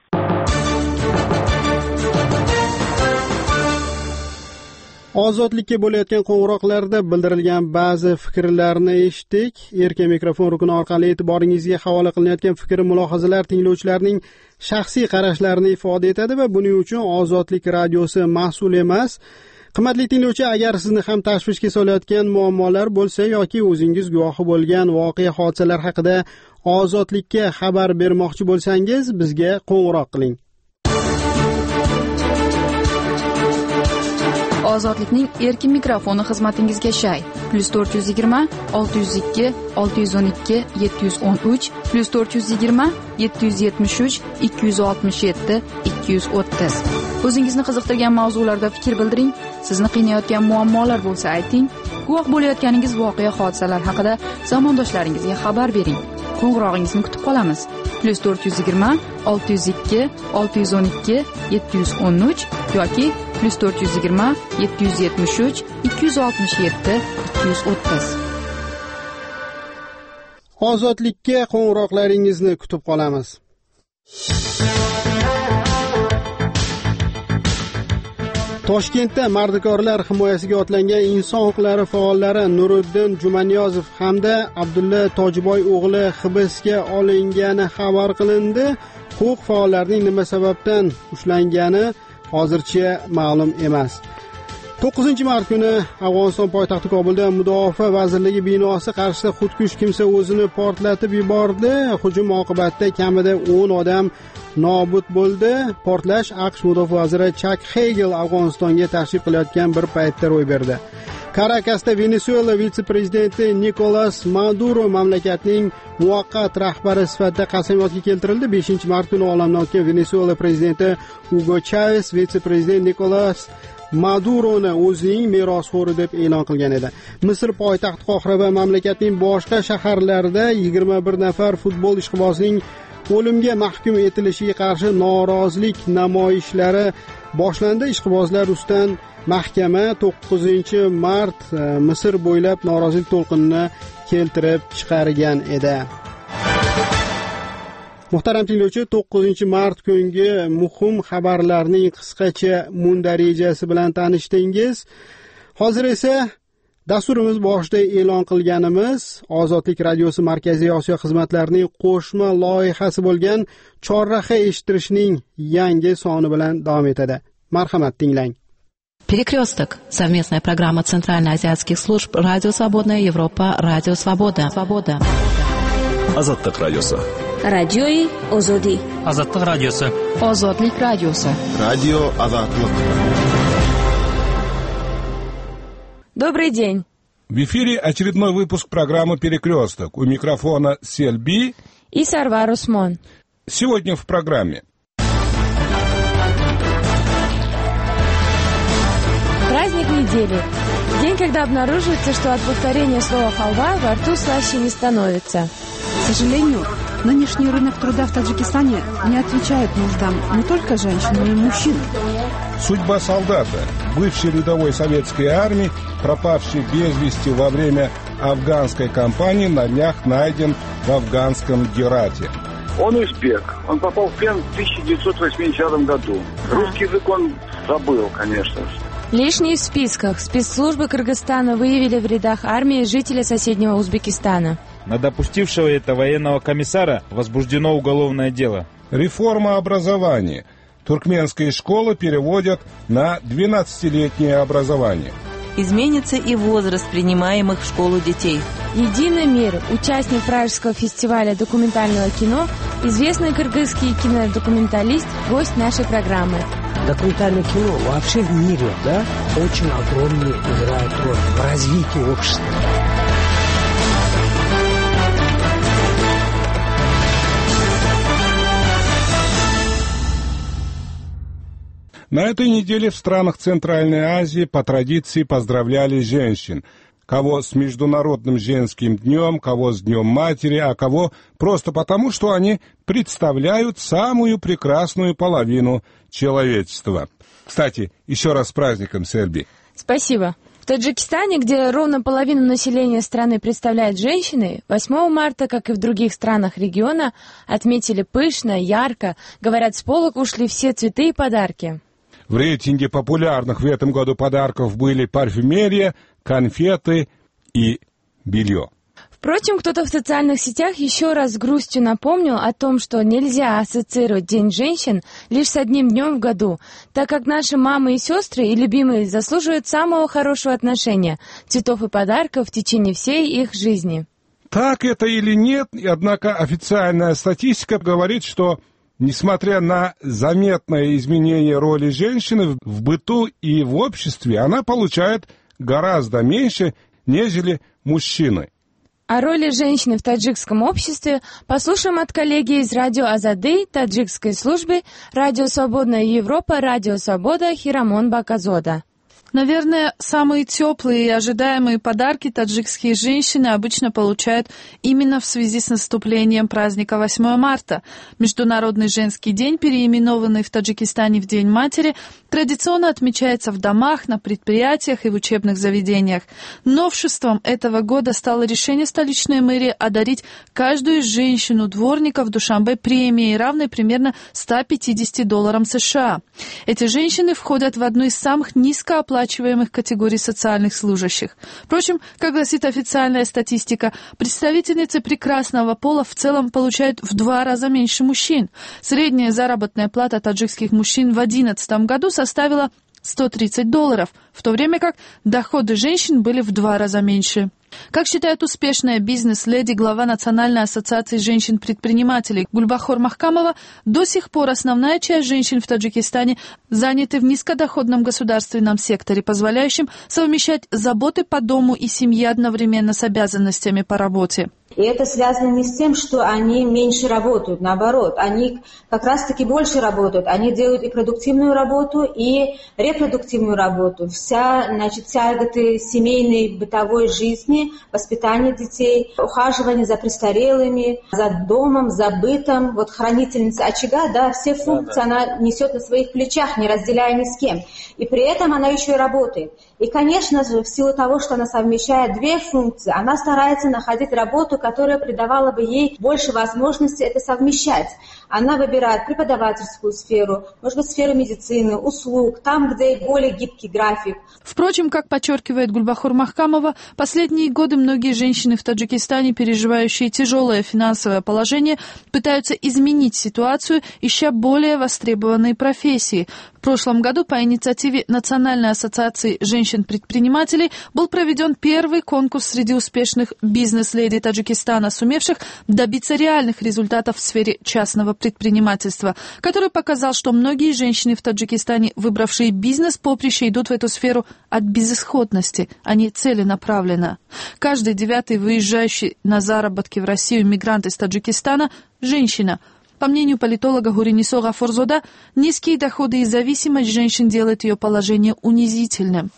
Ozodlikka bo'layotgan qo'ng'iroqlarda bildirilgan ba'zi fikrlarni eshitdik. Erkin mikrofon rukuni orqali e'tiboringizga havola qilinayotgan fikr mulohazalar tinglovchilarning shaxsiy qarashlarini ifoda etadi va buning uchun Ozodlik radiosi mas'ul emas. Qimmatli tinglovchi, agar sizni ham tashvishga solayotgan muammolar bo'lsa yoki o'zingiz guvohi bo'lgan voqea hodisalar haqida Ozodlikka xabar bermoqchi bo'lsangiz, bizga qo'ng'iroq qiling. Ozodlikning erkin mikrofoni xizmatingizga shay. plus to'rt yuz yigirma, olti yuz ikki, olti yuz o'n ikki, yetti yuz o'n uch, plus to'rt yuz yigirma, yetti yuz yetmish uch, ikki yuz oltmish yetti, ikki yuz o'ttiz. O'zingizni qiziqtirgan mavzularda fikr bildiring, sizni qiynayotgan muammolar bo'lsa ayting, guvoh bo'layotganingiz voqea hodisalar haqida zamondoshlaringizga xabar bering. Qo'ng'irog'ingizni kutib qolamiz. plus to'rt yuz yigirma, olti yuz ikki, olti yuz o'n ikki, yetti yuz o'n uch yoki plus to'rt yuz yigirma, yetti yuz yetmish uch, ikki yuz oltmish yetti, ikki yuz o'ttiz. Ozodlikka qo'ng'iroqlaringizni kutib qolamiz. Toshkentda mardikorlar himoyasiga otlangan inson huquqlari faollari Nuriddin Jumaniyozov hamda Abdulla Tojiboy o'g'li hibsga olingani xabar qilindi. Huquq faollarining nima sababdan ushlangani hozircha ma'lum emas. to'qqizinchi mart kuni Afg'oniston poytaxti Kobulda Mudofaa vazirligi binosi qarshisida xudkush kimsa o'zini portlatib yubordi. Hujum oqibatida kamida o'n odam nobud bo'ldi. Portlash AQSh mudofaa vaziri Chak Hagel Afg'onistonga tashrif qilayotgan bir paytda ro'y berdi. Karakasda Venesuela vitse-prezidenti Nikolas Maduro mamlakatning muvaqqat rahbari sifatida qasamyodga keltirildi. beshinchi mart kuni olamdan o'tgan Venesuela prezidenti Hugo Chavez vitse-prezident Nikolas Maduroni o'zining merosxo'ri deb e'lon qilgan edi. Misr poytaxti Qohira va mamlakatning boshqa shaharlarida yigirma bir nafar futbol ishqibozining o'limga mahkum etilishiga qarshi norozilik namoyishlari boshlandi. Ishqibozlar ustidan mahkama to'qqizinchi mart Misr bo'ylab norozilik to'lqinini keltirib chiqargan edi. Muhtaram tinglovchi, to'qqizinchi mart kungi muhim xabarlarning qisqacha mundarejasi bilan tanishdingiz. Hozir esa dasturimiz boshida e'lon qilganimiz Ozodlik radiosi Markaziy Osiyo xizmatlarining qo'shma loyihasi bo'lgan Chorraha eshittirishning yangi soni bilan davom etadi. Marhamat, tinglang. Перекресток. Совместная программа Центральноазиатских служб Радио Свободная Европа, Радио Свобода. Свобода. Ozodlik radiosi. Radioyi Ozodi. Ozodlik radiosi. Ozodlik radiosi. Radio Ozodlik. Добрый день. В эфире очередной выпуск программы «Перекресток». У микрофона Сельби и Сарвар Усмон. Сегодня в программе. Праздник недели. День, когда обнаруживается, что от повторения слова халва во рту слаще не становится. К сожалению, нынешний рынок труда в Таджикистане не отвечает нуждам не только женщин, но и мужчин. Судьба солдата, бывшей рядовой советской армии, пропавший без вести во время афганской кампании, на днях найден в афганском Герате. Он узбек. Он попал в плен в тысяча девятьсот восьмидесятом году. Русский язык он забыл, конечно же. Лишний в списках. Спецслужбы Кыргызстана выявили в рядах армии жителя соседнего Узбекистана. На допустившего это военного комиссара возбуждено уголовное дело. Реформа образования. Туркменские школы переводят на двенадцатилетнее образование. Изменится и возраст принимаемых в школу детей. Единый мир. Участник Пражского фестиваля документального кино, известный кыргызский кинодокументалист, гость нашей программы. Документальное кино вообще в мире, да, очень огромную играет роль в развитии общества. На этой неделе в странах Центральной Азии по традиции поздравляли женщин. Кого с Международным женским днем, кого с Днем матери, а кого просто потому, что они представляют самую прекрасную половину человечества. Кстати, еще раз с праздником, Сельби. Спасибо. В Таджикистане, где ровно половину населения страны представляют женщины, восьмого марта, как и в других странах региона, отметили пышно, ярко. Говорят, с полок ушли все цветы и подарки. В рейтинге популярных в этом году подарков были парфюмерия, конфеты и белье. Впрочем, кто-то в социальных сетях еще раз с грустью напомнил о том, что нельзя ассоциировать День женщин лишь с одним днем в году, так как наши мамы и сестры и любимые заслуживают самого хорошего отношения, цветов и подарков в течение всей их жизни. Так это или нет, однако официальная статистика говорит, что несмотря на заметное изменение роли женщины в быту и в обществе, она получает гораздо меньше, нежели мужчины. О роли женщины в таджикском обществе послушаем от коллеги из радио Азады, таджикской службы, Радио Свободная Европа, Радио Свобода Хирамон Баказода. Наверное, самые теплые и ожидаемые подарки таджикские женщины обычно получают именно в связи с наступлением праздника восьмого марта. Международный женский день, переименованный в Таджикистане в День матери, традиционно отмечается в домах, на предприятиях и в учебных заведениях. Новшеством этого года стало решение столичной мэрии одарить каждую женщину-дворника в Душанбе премией, равной примерно ста пятидесяти долларам США. Эти женщины входят в одну из самых низкооплачиваемых категорий социальных служащих. Впрочем, как гласит официальная статистика, представительницы прекрасного пола в целом получают в два раза меньше мужчин. Средняя заработная плата таджикских мужчин в две тысячи одиннадцатом году составила сто тридцать долларов, в то время как доходы женщин были в два раза меньше. Как считает успешная бизнес-леди, глава Национальной ассоциации женщин-предпринимателей Гульбахор Махкамова, до сих пор основная часть женщин в Таджикистане заняты в низкодоходном государственном секторе, позволяющем совмещать заботы по дому и семье одновременно с обязанностями по работе. И это связано не с тем, что они меньше работают, наоборот, они как раз-таки больше работают, они делают и продуктивную работу, и репродуктивную работу. Вся, значит, тяготы семейной, бытовой жизни, воспитание детей, ухаживание за престарелыми, за домом, за бытом, вот хранительница очага, да, все функции она несет на своих плечах, не разделяя ни с кем. И при этом она еще и работает. И, конечно же, в силу того, что она совмещает две функции, она старается находить работу, которая придавала бы ей больше возможности это совмещать. Она выбирает преподавательскую сферу, может быть, сферу медицины, услуг, там, где более гибкий график. Впрочем, как подчеркивает Гульбахор Махкамова, последние годы многие женщины в Таджикистане, переживающие тяжелое финансовое положение, пытаются изменить ситуацию, ища более востребованные профессии. В прошлом году по инициативе Национальной ассоциации женщин-предпринимателей был проведен первый конкурс среди успешных бизнес-леди Таджикистана, сумевших добиться реальных результатов в сфере частного предпринимательства, который показал, что многие женщины в Таджикистане, выбравшие бизнес-поприще, идут в эту сферу от безысходности, а не целенаправленно. Каждый девятый выезжающий на заработки в Россию мигрант из Таджикистана – женщина. По мнению политолога Гуринисо Гафорзода, низкие доходы и зависимость женщин делают ее положение унизительным.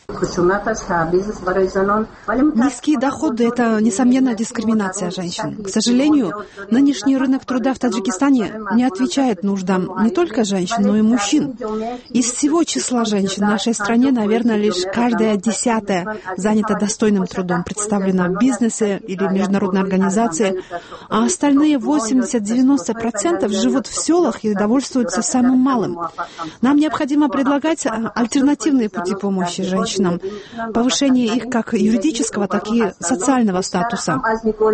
Низкие доходы – это, несомненно, дискриминация женщин. К сожалению, нынешний рынок труда в Таджикистане не отвечает нуждам не только женщин, но и мужчин. Из всего числа женщин в нашей стране, наверное, лишь каждая десятая занята достойным трудом, представлена в бизнесе или в международной организации, а остальные восемьдесят-девяносто процентов живут в селах и довольствуются самым малым. Нам необходимо предлагать альтернативные пути помощи женщинам, повышение их как юридического, так и социального статуса.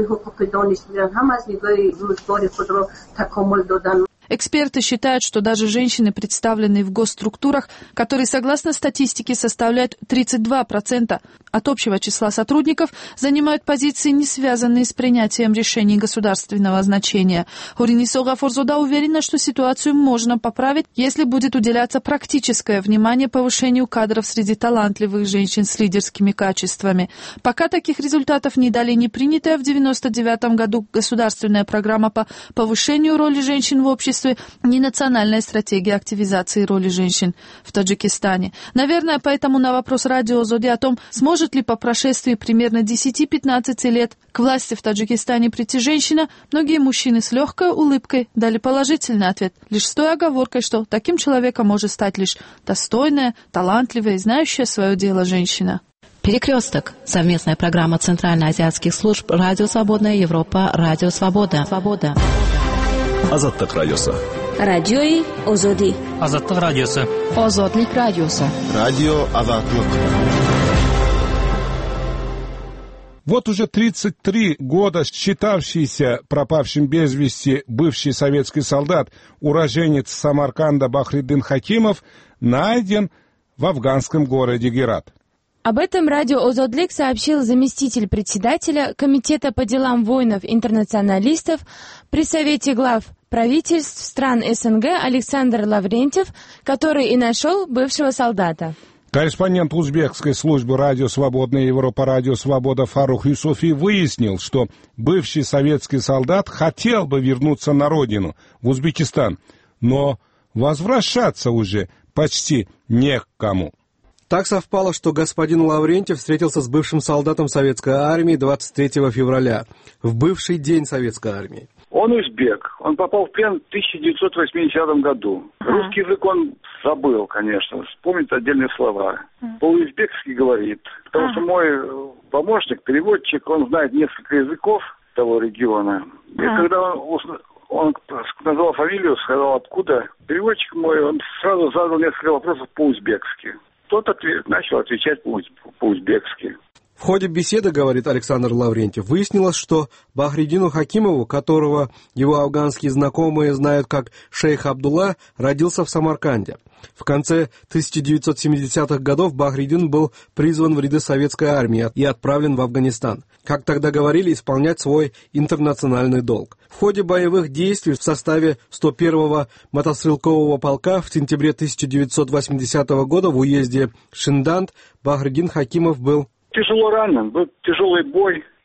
Эксперты считают, что даже женщины, представленные в госструктурах, которые, согласно статистике, составляют тридцать два процента от общего числа сотрудников, занимают позиции, не связанные с принятием решений государственного значения. Гуринисо Гафорзода уверена, что ситуацию можно поправить, если будет уделяться практическое внимание повышению кадров среди талантливых женщин с лидерскими качествами. Пока таких результатов не дали не принятая в девяносто девятом году государственная программа по повышению роли женщин в обществе, не национальная стратегия активизации роли женщин в Таджикистане. Наверное, поэтому на вопрос радио Зоди о том, сможет ли по прошествии примерно десяти-пятнадцати лет к власти в Таджикистане прийти женщина, многие мужчины с легкой улыбкой дали положительный ответ, лишь с той оговоркой, что таким человеком может стать лишь достойная, талантливая и знающая свое дело женщина. Перекресток. Совместная программа Центральноазиатских служб «Радио Свободная Европа», «Радио Свобода». Свобода. Азаттык радиосы. Радиои Озоди. Азаттык радиосы. Озодлик радиосы. Радио Азаттык. Вот уже тридцать три года считавшийся пропавшим без вести бывший советский солдат, уроженец Самарканда Бахриддин Хакимов, найден в афганском городе Герат. Об этом радио Озодлик сообщил заместитель председателя Комитета по делам воинов-интернационалистов при Совете глав правительств стран СНГ Александр Лаврентьев, который и нашел бывшего солдата. Корреспондент узбекской службы «Радио Свободная Европа», «Радио Свобода» Фарух Юсуфи выяснил, что бывший советский солдат хотел бы вернуться на родину, в Узбекистан, но возвращаться уже почти не к кому. Так совпало, что господин Лаврентьев встретился с бывшим солдатом советской армии двадцать третьего февраля, в бывший день советской армии. Он узбек. Он попал в плен в тысяча девятьсот восьмидесятом году. Русский язык он забыл, конечно, вспомнит отдельные слова. По-узбекски говорит. Потому что мой помощник, переводчик, он знает несколько языков того региона. И когда он, он назвал фамилию, сказал откуда, переводчик мой, он сразу задал несколько вопросов по-узбекски. Тот ответ, начал отвечать по-узбекски. В ходе беседы, говорит Александр Лаврентьев, выяснилось, что Бахриддину Хакимову, которого его афганские знакомые знают как шейх Абдулла, родился в Самарканде. В конце тысяча девятьсот семидесятых годов Бахриддин был призван в ряды советской армии и отправлен в Афганистан. Как тогда говорили, исполнять свой интернациональный долг. В ходе боевых действий в составе сто первого мотострелкового полка в сентябре тысяча девятьсот восьмидесятого года в уезде Шиндант Бахриддин Хакимов был тяжело ранен, был тяжелый бой,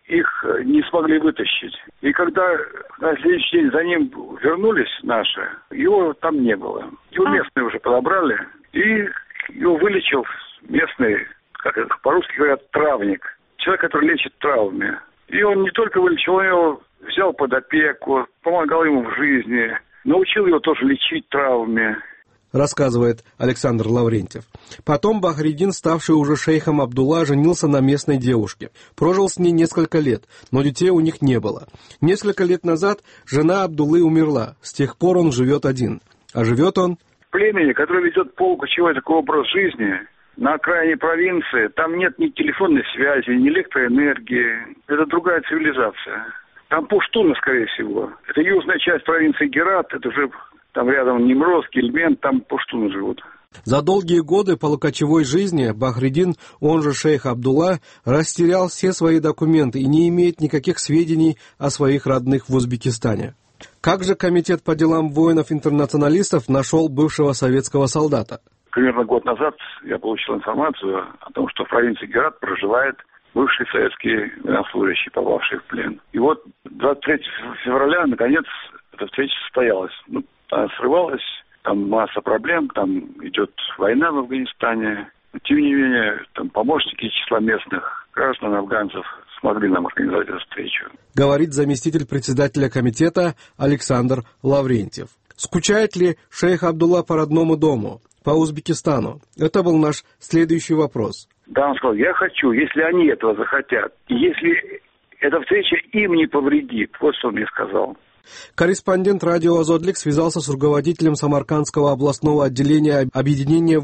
их не смогли вытащить. И когда на следующий день за ним вернулись наши, его там не было. Его местные уже подобрали, и его вылечил местный, как это по-русски говорят, травник. Человек, который лечит травмами. И он не только вылечил, он его взял под опеку, помогал ему в жизни, научил его тоже лечить травмами. Рассказывает Александр Лаврентьев. Потом Бахридин, ставший уже шейхом Абдулла, женился на местной девушке. Прожил с ней несколько лет, но детей у них не было. Несколько лет назад жена Абдуллы умерла. С тех пор он живет один. А живет он... В племени, которое ведет полукочевой такой образ жизни, на окраине провинции, там нет ни телефонной связи, ни электроэнергии. Это другая цивилизация. Там пуштуны, скорее всего. Это южная часть провинции Герат, это уже... Там рядом Немроз, Гельмен, там пуштуны живут. За долгие годы полукочевой жизни Бахридин, он же шейх Абдулла, растерял все свои документы и не имеет никаких сведений о своих родных в Узбекистане. Как же комитет по делам воинов-интернационалистов нашел бывшего советского солдата? Примерно год назад я получил информацию о том, что в провинции Герат проживает бывший советский военнослужащий, попавший в плен. И вот двадцать третьего февраля, наконец, эта встреча состоялась. Ну, она срывалась, там масса проблем, там идет война в Афганистане. Но, тем не менее, там помощники из числа местных граждан, афганцев, смогли нам организовать эту встречу. Говорит заместитель председателя комитета Александр Лаврентьев. Скучает ли шейх Абдулла по родному дому, по Узбекистану? Это был наш следующий вопрос. Да, он сказал, я хочу, если они этого захотят, и если эта встреча им не повредит. Вот что он мне сказал. Корреспондент радио «Азотлик» связался с руководителем Самаркандского областного отделения Объединения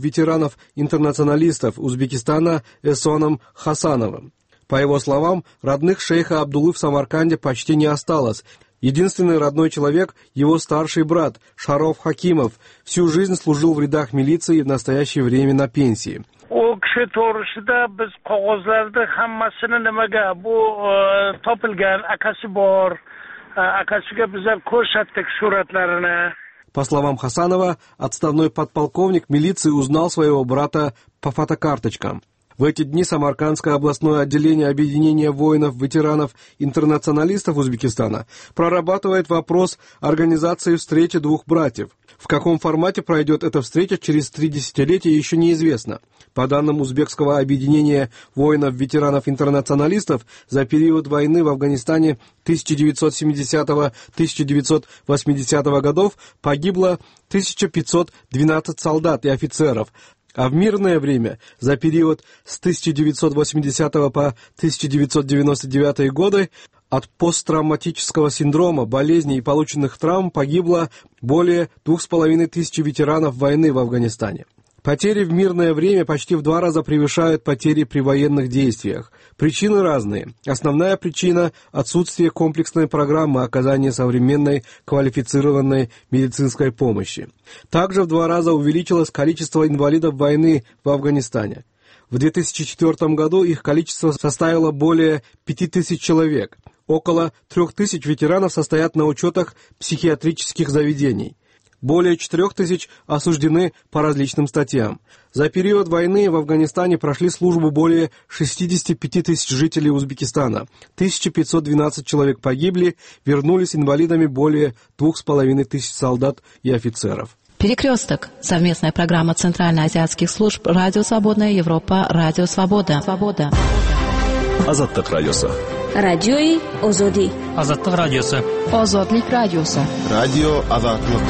воинов-ветеранов-интернационалистов Узбекистана Эсоном Хасановым. По его словам, родных шейха Абдуллы в Самарканде почти не осталось. Единственный родной человек – его старший брат Шароф Хакимов. Всю жизнь служил в рядах милиции и в настоящее время на пенсии. u kishi to'g'risida biz qog'ozlarda hammasini nimaga bu topilgan akasi bor akasiga bizlar ko'rsatdik suratlarini. По словам Хасанова, отставной подполковник милиции узнал своего брата по фотокарточкам. В эти дни Самаркандское областное отделение Объединения воинов-ветеранов-интернационалистов Узбекистана прорабатывает вопрос организации встречи двух братьев. В каком формате пройдет эта встреча через три десятилетия, еще неизвестно. По данным Узбекского объединения воинов-ветеранов-интернационалистов, за период войны в Афганистане тысяча девятьсот семидесятого — тысяча девятьсот восьмидесятого годов погибло тысяча пятьсот двенадцать солдат и офицеров, а в мирное время за период с тысяча девятьсот восьмидесятого по тысяча девятьсот девяносто девятый годы от посттравматического синдрома, болезней и полученных травм погибло более двух с половиной тысяч ветеранов войны в Афганистане. Потери в мирное время почти в два раза превышают потери при военных действиях. Причины разные. Основная причина – отсутствие комплексной программы оказания современной квалифицированной медицинской помощи. Также в два раза увеличилось количество инвалидов войны в Афганистане. В две тысячи четвёртом году их количество составило более пяти тысяч человек. Около трех тысяч ветеранов состоят на учетах психиатрических заведений. Более четырех тысяч осуждены по различным статьям. За период войны в Афганистане прошли службу более шестидесяти пяти тысяч жителей Узбекистана. тысяча пятьсот двенадцать человек погибли, вернулись инвалидами более двух с половиной тысяч солдат и офицеров. Перекресток. Совместная программа Центральноазиатских служб «Радио Свободная Европа», «Радио Свобода». Свобода. Азаттык радиосы. Радиои Озоди. Азаттык радиосы. Озодлик радиосы. Радио Азаттык.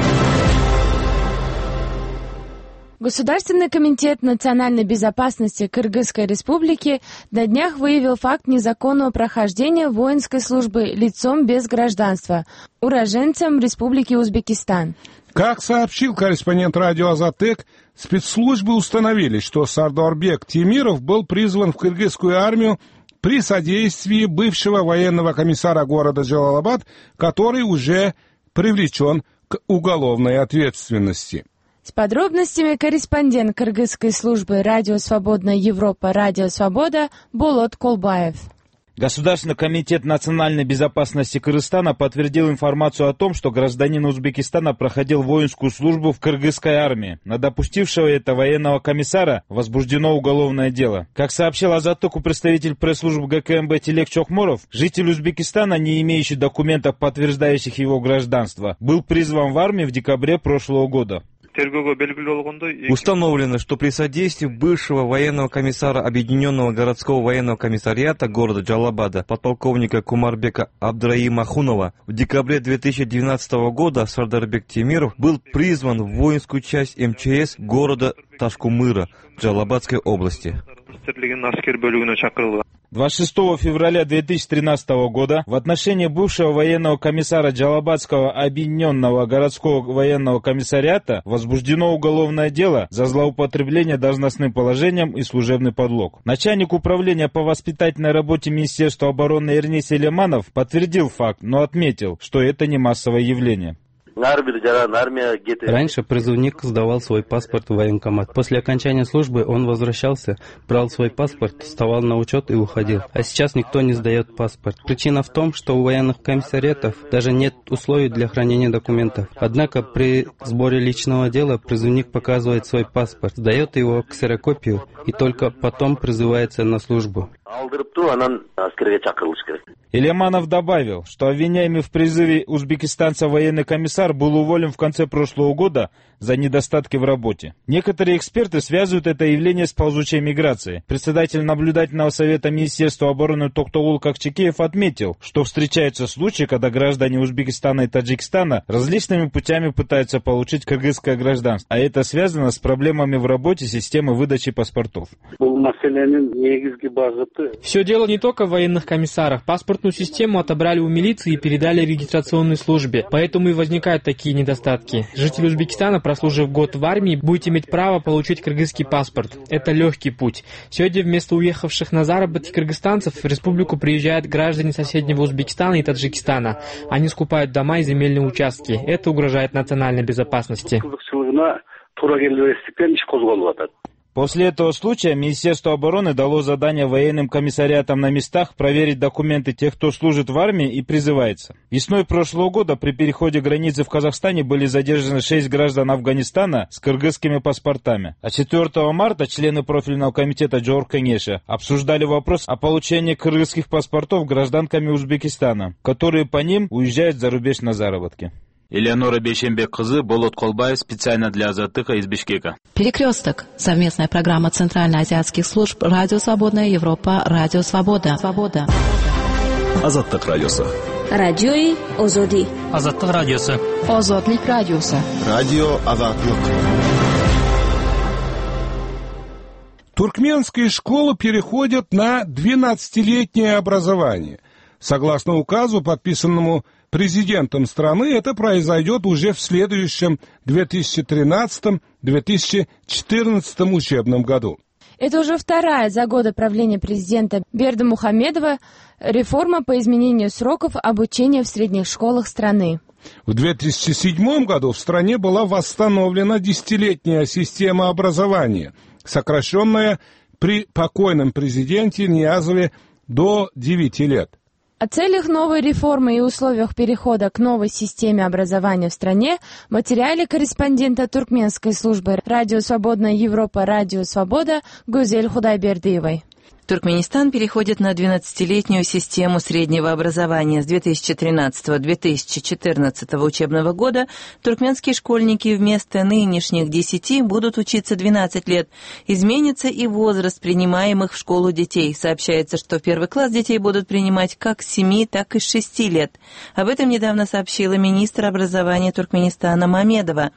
Государственный комитет национальной безопасности Кыргызской республики на днях выявил факт незаконного прохождения воинской службы лицом без гражданства, уроженцем Республики Узбекистан. Как сообщил корреспондент радио «Азаттык», спецслужбы установили, что Сардорбек Темиров был призван в кыргызскую армию при содействии бывшего военного комиссара города Джалалабад, который уже привлечен к уголовной ответственности. С подробностями корреспондент кыргызской службы «Радио Свободная Европа», «Радио Свобода» Болот Колбаев. Государственный комитет национальной безопасности Кыргызстана подтвердил информацию о том, что гражданин Узбекистана проходил воинскую службу в кыргызской армии. На допустившего это военного комиссара возбуждено уголовное дело. Как сообщил Азаттыку представитель пресс-службы ГКМБ Телек Чокморов, житель Узбекистана, не имеющий документов, подтверждающих его гражданство, был призван в армию в декабре прошлого года. Установлено, что при содействии бывшего военного комиссара Объединенного городского военного комиссариата города Джалабада подполковника Кумарбека Абдраимахунова в декабре две тысячи двенадцатого года Сардарбек Темиров был призван в воинскую часть эм че эс города Ташкумыра Джалабадской области. двадцать шестого февраля две тысячи тринадцатого года в отношении бывшего военного комиссара Джалабадского объединенного городского военного комиссариата возбуждено уголовное дело за злоупотребление должностным положением и служебный подлог. Начальник управления по воспитательной работе Министерства обороны Эрнис Элеманов подтвердил факт, но отметил, что это не массовое явление. Раньше призывник сдавал свой паспорт в военкомат. После окончания службы он возвращался, брал свой паспорт, вставал на учет и уходил. А сейчас никто не сдает паспорт. Причина в том, что у военных комиссариатов даже нет условий для хранения документов. Однако при сборе личного дела призывник показывает свой паспорт, сдает его ксерокопию и только потом призывается на службу. Элеманов добавил, что обвиняемый в призыве узбекистанца военный комиссар был уволен в конце прошлого года за недостатки в работе. Некоторые эксперты связывают это явление с ползучей миграцией. Председатель наблюдательного совета Министерства обороны Токтоул Кокчекеев отметил, что встречаются случаи, когда граждане Узбекистана и Таджикистана различными путями пытаются получить кыргызское гражданство, а это связано с проблемами в работе системы выдачи паспортов. Все дело не только в военных комиссарах. Паспортную систему отобрали у милиции и передали регистрационной службе. Поэтому и возникают такие недостатки. Житель Узбекистана, прослужив год в армии, будет иметь право получить кыргызский паспорт. Это легкий путь. Сегодня вместо уехавших на заработки кыргызстанцев в республику приезжают граждане соседнего Узбекистана и Таджикистана. Они скупают дома и земельные участки. Это угрожает национальной безопасности. После этого случая Министерство обороны дало задание военным комиссариатам на местах проверить документы тех, кто служит в армии и призывается. Весной прошлого года при переходе границы в Казахстане были задержаны шесть граждан Афганистана с кыргызскими паспортами. А четвёртого марта члены профильного комитета Джордж Кенеша обсуждали вопрос о получении кыргызских паспортов гражданками Узбекистана, которые по ним уезжают за рубеж на заработки. Элеонора Бейшембек-кызы, Болот Колбаев, специально для Азаттыка из Бишкека. Перекресток. Совместная программа Центральноазиатских служб «Радио Свободная Европа», «Радио Свобода». Свобода. Азаттык радиосы. Радиои Озоди. Азаттык радиосы. Озодлик радиосы. Радио Азаттык. Туркменские школы переходят на двенадцатилетнее образование. Согласно указу, подписанному президентом страны, это произойдет уже в следующем две тысячи тринадцатом — две тысячи четырнадцатом учебном году. Это уже вторая за годы правления президента Бердымухамедова реформа по изменению сроков обучения в средних школах страны. В две тысячи седьмом году в стране была восстановлена десятилетняя система образования, сокращенная при покойном президенте Ниязове до девяти лет. О целях новой реформы и условиях перехода к новой системе образования в стране в материале корреспондента туркменской службы «Радио Свободная Европа», «Радио Свобода» Гузель Худайбердиевой. Туркменистан переходит на двенадцатилетнюю систему среднего образования. С две тысячи тринадцатого — две тысячи четырнадцатого учебного года туркменские школьники вместо нынешних десяти будут учиться двенадцать лет. Изменится и возраст принимаемых в школу детей. Сообщается, что в первый класс детей будут принимать как с семи, так и с шести лет. Об этом недавно сообщила министр образования Туркменистана Мамедова.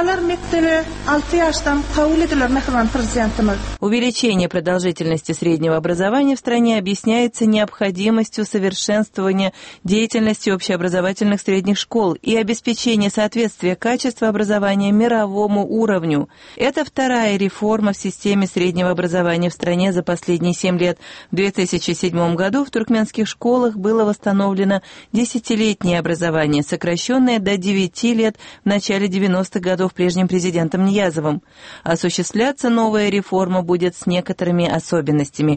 Увеличение продолжительности среднего образования в стране объясняется необходимостью совершенствования деятельности общеобразовательных средних школ и обеспечения соответствия качества образования мировому уровню. Это вторая реформа в системе среднего образования в стране за последние семь лет. В две тысячи седьмом году в туркменских школах было восстановлено десятилетнее образование, сокращенное до девяти лет в начале девяностых годов прежним президентом Ниязовым. Осуществляться новая реформа будет с некоторыми особенностями.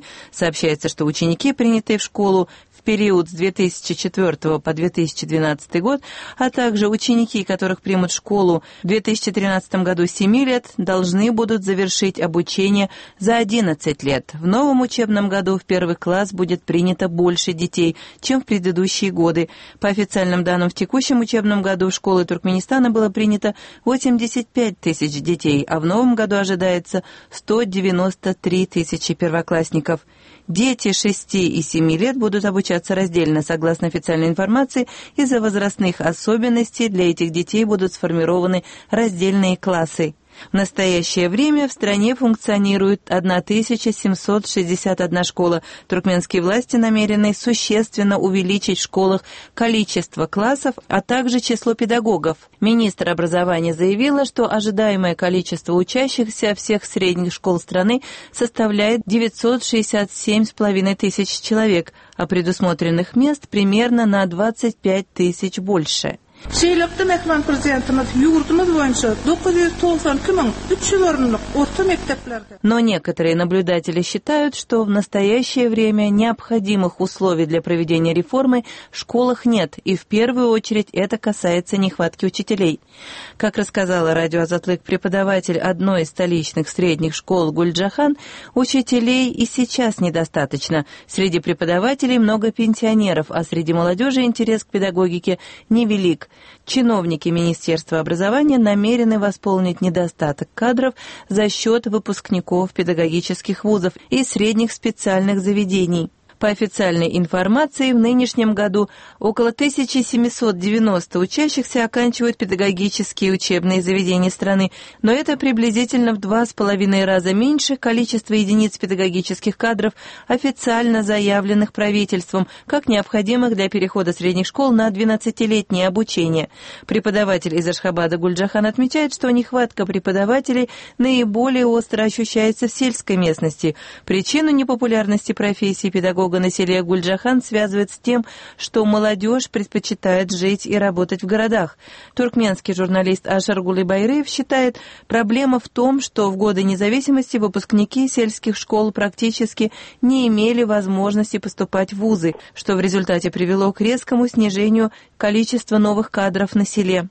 Сообщается, что ученики, принятые в школу в период с две тысячи четвёртого по две тысячи двенадцатый год, а также ученики, которых примут в школу в две тысячи тринадцатом году с семи лет, должны будут завершить обучение за одиннадцать лет. В новом учебном году в первый класс будет принято больше детей, чем в предыдущие годы. По официальным данным, в текущем учебном году в школы Туркменистана было принято восемьдесят пять тысяч детей, а в новом году ожидается сто девяносто три тысячи первоклассников. Дети шести и семи лет будут обучаться раздельно. Согласно официальной информации, из-за возрастных особенностей для этих детей будут сформированы раздельные классы. В настоящее время в стране функционирует тысяча семьсот шестьдесят одна школа. Туркменские власти намерены существенно увеличить в школах количество классов, а также число педагогов. Министр образования заявила, что ожидаемое количество учащихся всех средних школ страны составляет девятьсот шестьдесят семь с половиной тысяч человек, а предусмотренных мест примерно на двадцать пять тысяч больше. Şeýlepde Mehman prezidentimiz ýurdumyz boýunça dokuz ýüz togsan iki miň üç ýüz orunlyk orta mekteplerde. Но некоторые наблюдатели считают, что в настоящее время необходимых условий для проведения реформы в школах нет, и в первую очередь это касается нехватки учителей. Как рассказала радио Азатлык преподаватель одной из столичных средних школ Гульджахан, учителей и сейчас недостаточно. Среди преподавателей много пенсионеров, а среди молодежи интерес к педагогике невелик. Чиновники Министерства образования намерены восполнить недостаток кадров за счет выпускников педагогических вузов и средних специальных заведений. По официальной информации, в нынешнем году около тысяча семьсот девяносто учащихся оканчивают педагогические учебные заведения страны, но это приблизительно в два с половиной раза меньше количества единиц педагогических кадров, официально заявленных правительством, как необходимых для перехода средних школ на двенадцатилетнее обучение. Преподаватель из Ашхабада Гульджахан отмечает, что нехватка преподавателей наиболее остро ощущается в сельской местности. Причину непопулярности профессии педагога на селе Гульджахан связывает с тем, что молодежь предпочитает жить и работать в городах. Туркменский журналист Ашар Гулибайрыев считает, проблема в том, что в годы независимости выпускники сельских школ практически не имели возможности поступать в вузы, что в результате привело к резкому снижению количества новых кадров на селе.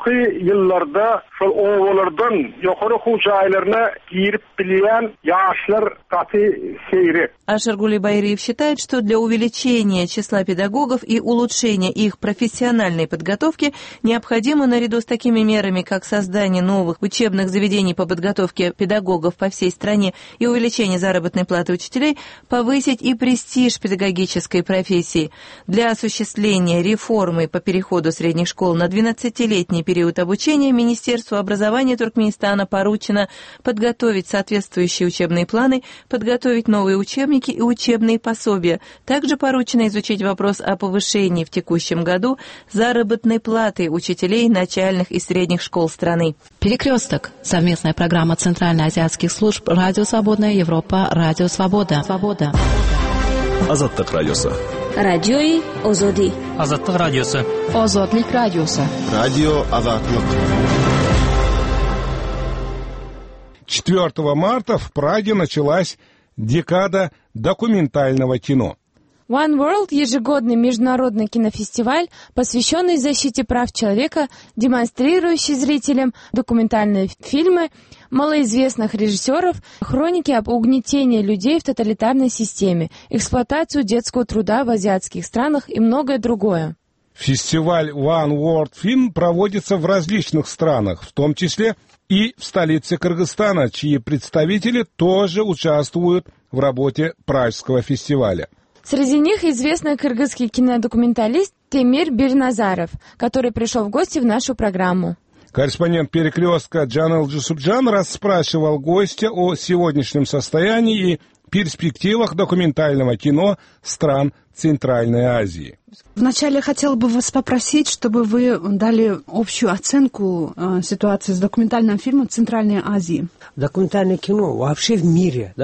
Ашар Гулибайрыев считает, что для увеличения числа педагогов и улучшения их профессиональной подготовки необходимо наряду с такими мерами, как создание новых учебных заведений по подготовке педагогов по всей стране и увеличение заработной платы учителей, повысить и престиж педагогической профессии. Для осуществления реформы по переходу средних школ на двенадцатилетний период обучения Министерству образования Туркменистана поручено подготовить соответствующие учебные планы, подготовить новые учебники и учебные пособия. Также поручено изучить вопрос о повышении в текущем году заработной платы учителей начальных и средних школ страны. Перекресток. Совместная программа Центральноазиатских служб «Радио Свободная Европа», «Радио Свобода». Свобода. Азаттык радиосы. Радиои Озоди. Азаттык радиосы. Озодлик радиосы. Радио Азатлык. четвёртого марта в Праге началась декада документального кино. One World – ежегодный международный кинофестиваль, посвященный защите прав человека, демонстрирующий зрителям документальные фильмы малоизвестных режиссеров, хроники об угнетении людей в тоталитарной системе, эксплуатацию детского труда в азиатских странах и многое другое. Фестиваль One World Film проводится в различных странах, в том числе и в столице Кыргызстана, чьи представители тоже участвуют в работе Пражского фестиваля. Среди них известный кыргызский кинодокументалист Темир Бирназаров, который пришел в гости в нашу программу. Корреспондент «Перекрестка» Джанел Джусупджан расспрашивал гостя о сегодняшнем состоянии и перспективах документального кино стран Центральной Азии. Вначале хотела бы вас попросить, чтобы вы дали общую оценку э, ситуации с документальным фильмом в Центральной Азии. Документальное кино вообще в мире, да,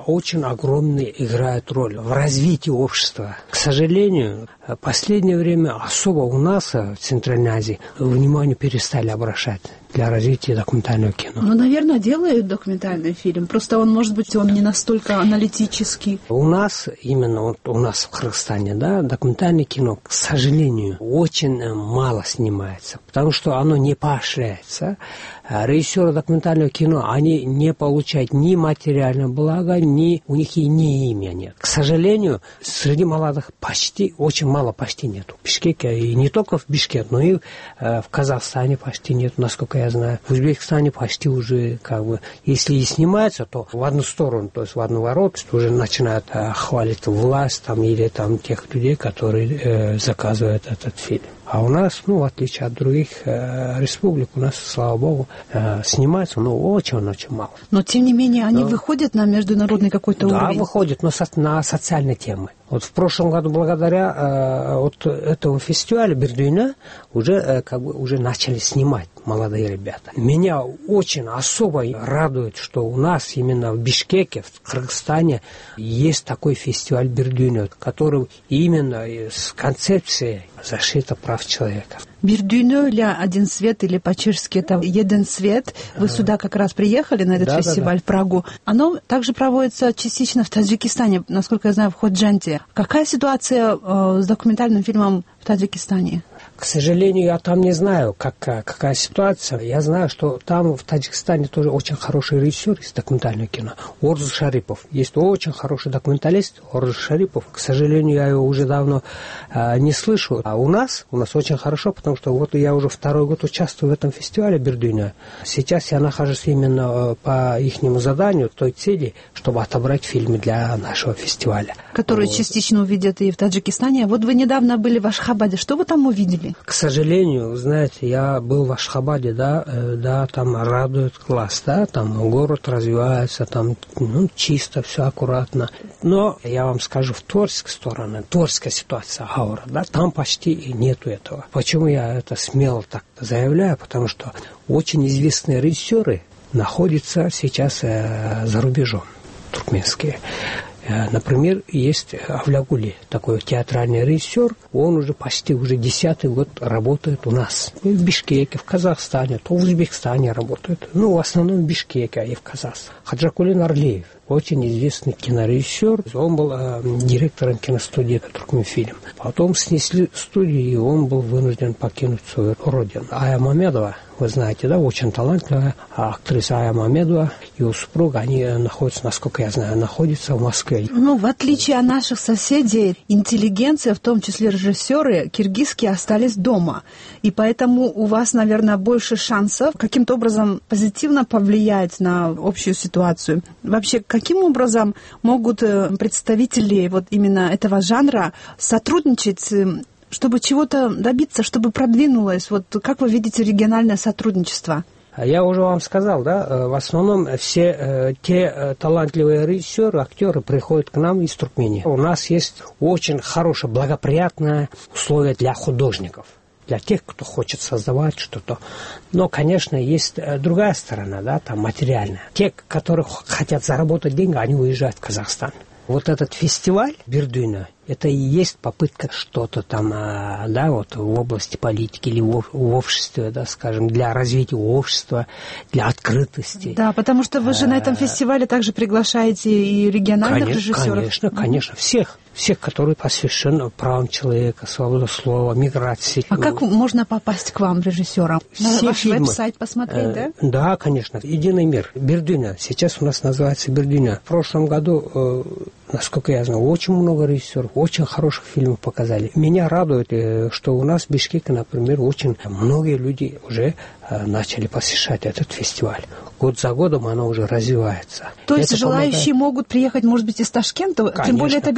очень огромную играют роль в развитии общества. К сожалению, в последнее время особо у нас в Центральной Азии внимание перестали обращать для развития документального кино. Ну, наверное, делают документальный фильм, просто он, может быть, он не настолько аналитический. У нас, именно вот у нас в Кыргызстане, да, документальное кино, к сожалению, очень мало снимается, потому что оно не поощряется. Режиссеры документального кино, они не получают ни материального блага, ни у них и ни имя нет. К сожалению, среди молодых почти, очень мало почти нету. В Бишкеке, и не только в Бишкеке, но и в Казахстане почти нет, насколько я знаю. В Узбекистане почти уже, как бы, если и снимается, то в одну сторону, то есть в одну ворот, уже начинают э, хвалить власть там, или там тех людей, которые э, заказывают этот фильм. А у нас, ну, в отличие от других э, республик, у нас, слава богу, э, снимается, но очень-очень мало. Но, тем не менее, они но... выходят на международный какой-то да, уровень? Да, выходят, но со, на социальные темы. Вот в прошлом году, благодаря э, вот этому фестивалю Бердюйна, уже, э, как бы, уже начали снимать молодые ребята. Меня очень особо радует, что у нас именно в Бишкеке, в Кыргызстане, есть такой фестиваль Бердюйна, который именно с концепцией защиты прав человека. Бердюйно или один свет, или по-чешски это един свет. Вы а... сюда как раз приехали на этот да, фестиваль да, да. в Прагу. Оно также проводится частично в Таджикистане, насколько я знаю, в Ходжанте. Какая ситуация э, с документальным фильмом в Таджикистане? К сожалению, я там не знаю, как, какая ситуация. Я знаю, что там в Таджикистане тоже очень хороший режиссер из документального кино. Орзу Шарипов. Есть очень хороший документалист Орзу Шарипов. К сожалению, я его уже давно э, не слышу. А у нас, у нас очень хорошо, потому что вот я уже второй год участвую в этом фестивале Бердюйна. Сейчас я нахожусь именно по ихнему заданию, той цели, чтобы отобрать фильмы для нашего фестиваля. Которые вот. Частично увидят и в Таджикистане. Вот вы недавно были в Ашхабаде. Что вы там увидели? К сожалению, знаете, я был в Ашхабаде, да, э, да, там радует глаз, да, там город развивается, там, ну, чисто, все аккуратно. Но я вам скажу, в Торской стороне, Торская ситуация, аура, да, там почти и нету этого. Почему я это смело так заявляю? Потому что очень известные режиссеры находятся сейчас э, за рубежом, туркменские. Например, есть Авлягули, такой театральный режиссер, он уже почти уже десятый год работает у нас. И в Бишкеке, в Казахстане, то в Узбекистане работает. Ну, в основном в Бишкеке и в Казахстане. Хаджакулин Орлеев, очень известный кинорежиссер. Он был э, директором киностудии «Туркменфильм». Потом снесли студию, и он был вынужден покинуть свою родину. Ая Мамедова, вы знаете, да, очень талантливая актриса Ая Мамедова, его супруг, они находятся, насколько я знаю, находятся в Москве. Ну, в отличие от наших соседей, интеллигенция, в том числе режиссеры, киргизские остались дома. И поэтому у вас, наверное, больше шансов каким-то образом позитивно повлиять на общую ситуацию. Вообще, каким образом могут представители вот именно этого жанра сотрудничать, чтобы чего-то добиться, чтобы продвинулось? Вот как вы видите региональное сотрудничество? Я уже вам сказал, да, в основном все э, те э, талантливые режиссеры, актеры приходят к нам из Туркмении. У нас есть очень хорошее, благоприятное условие для художников, для тех, кто хочет создавать что-то. Но, конечно, есть другая сторона, да, там материальная. Те, которые хотят заработать деньги, они уезжают в Казахстан. Вот этот фестиваль Бердюйна, это и есть попытка что-то там, да, вот в области политики или в, в обществе, да, скажем, для развития общества, для открытости. Да, потому что вы же на этом фестивале также приглашаете и региональных конечно, режиссеров. Конечно, конечно, всех. Всех, которые посвящены правам человека, свободе слова, миграции. А как можно попасть к вам, режиссерам? На ваш фильмы. Веб-сайт посмотреть, э, да? Да, конечно. Единый мир. Бердюйна. Сейчас у нас называется Бердюйна. В прошлом году, э, насколько я знаю, очень много режиссеров, очень хороших фильмов показали. Меня радует, э, что у нас в Бишкеке, например, очень многие люди уже э, начали посещать этот фестиваль. Год за годом оно уже развивается. То есть это желающие помогает... могут приехать, может быть, из Ташкента? Конечно, тем более это бесплатно, конечно.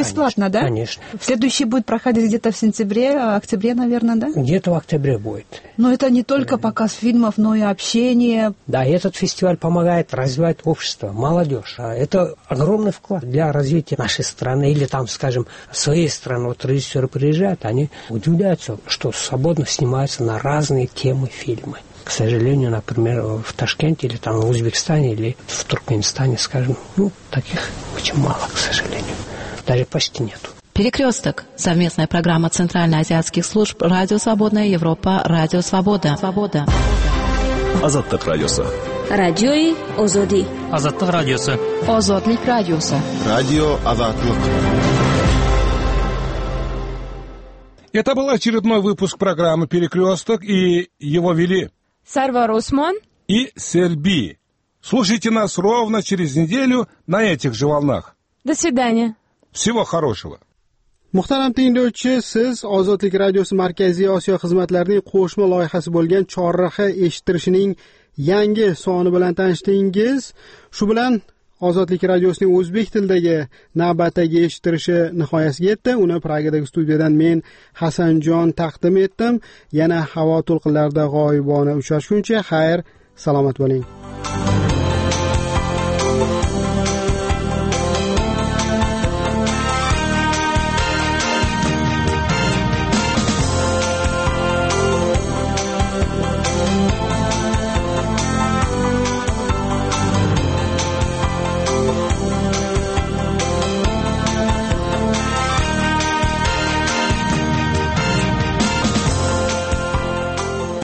да? Конечно. Следующий будет проходить где-то в сентябре, октябре, наверное, да? Где-то в октябре будет. Но это не только показ фильмов, но и общение. Да, этот фестиваль помогает развивать общество, молодежь. Это огромный вклад для развития нашей страны или там, скажем, своей страны. Вот режиссеры приезжают, они удивляются, что свободно снимаются на разные темы фильмы. К сожалению, например, в Ташкенте или там в Узбекистане или в Туркменистане, скажем, ну, таких очень мало, к сожалению. Даже почти нету. Перекресток. Совместная программа Центральноазиатских служб Радио Свободная Европа, Радио Свобода. Свобода. Азаттык радиосы. Радиои Озоди. Азаттык радиосы. Озодлик радиосы. Радио Азаттык. Это был очередной выпуск программы «Перекресток», и его вели Сарвар Осман и Сельби. Слушайте нас ровно через неделю на этих же волнах. До свидания. Всего хорошего. Muhtaram tinglovchi, siz Ozodlik radiosi Markaziy Osiyo xizmatlarining qo'shma loyihasi bo'lgan chorraha eshittirishining yangi soni bilan tanishdingiz. Shu bilan Ozodlik radiosining o'zbek tilidagi navbatdagi eshittirishi nihoyasiga yetdi. Uni Pragadagi studiyadan men Hasanjon taqdim etdim. Yana havo to'lqinlarida g'oyibona uchrashguncha xayr, salomat bo'ling.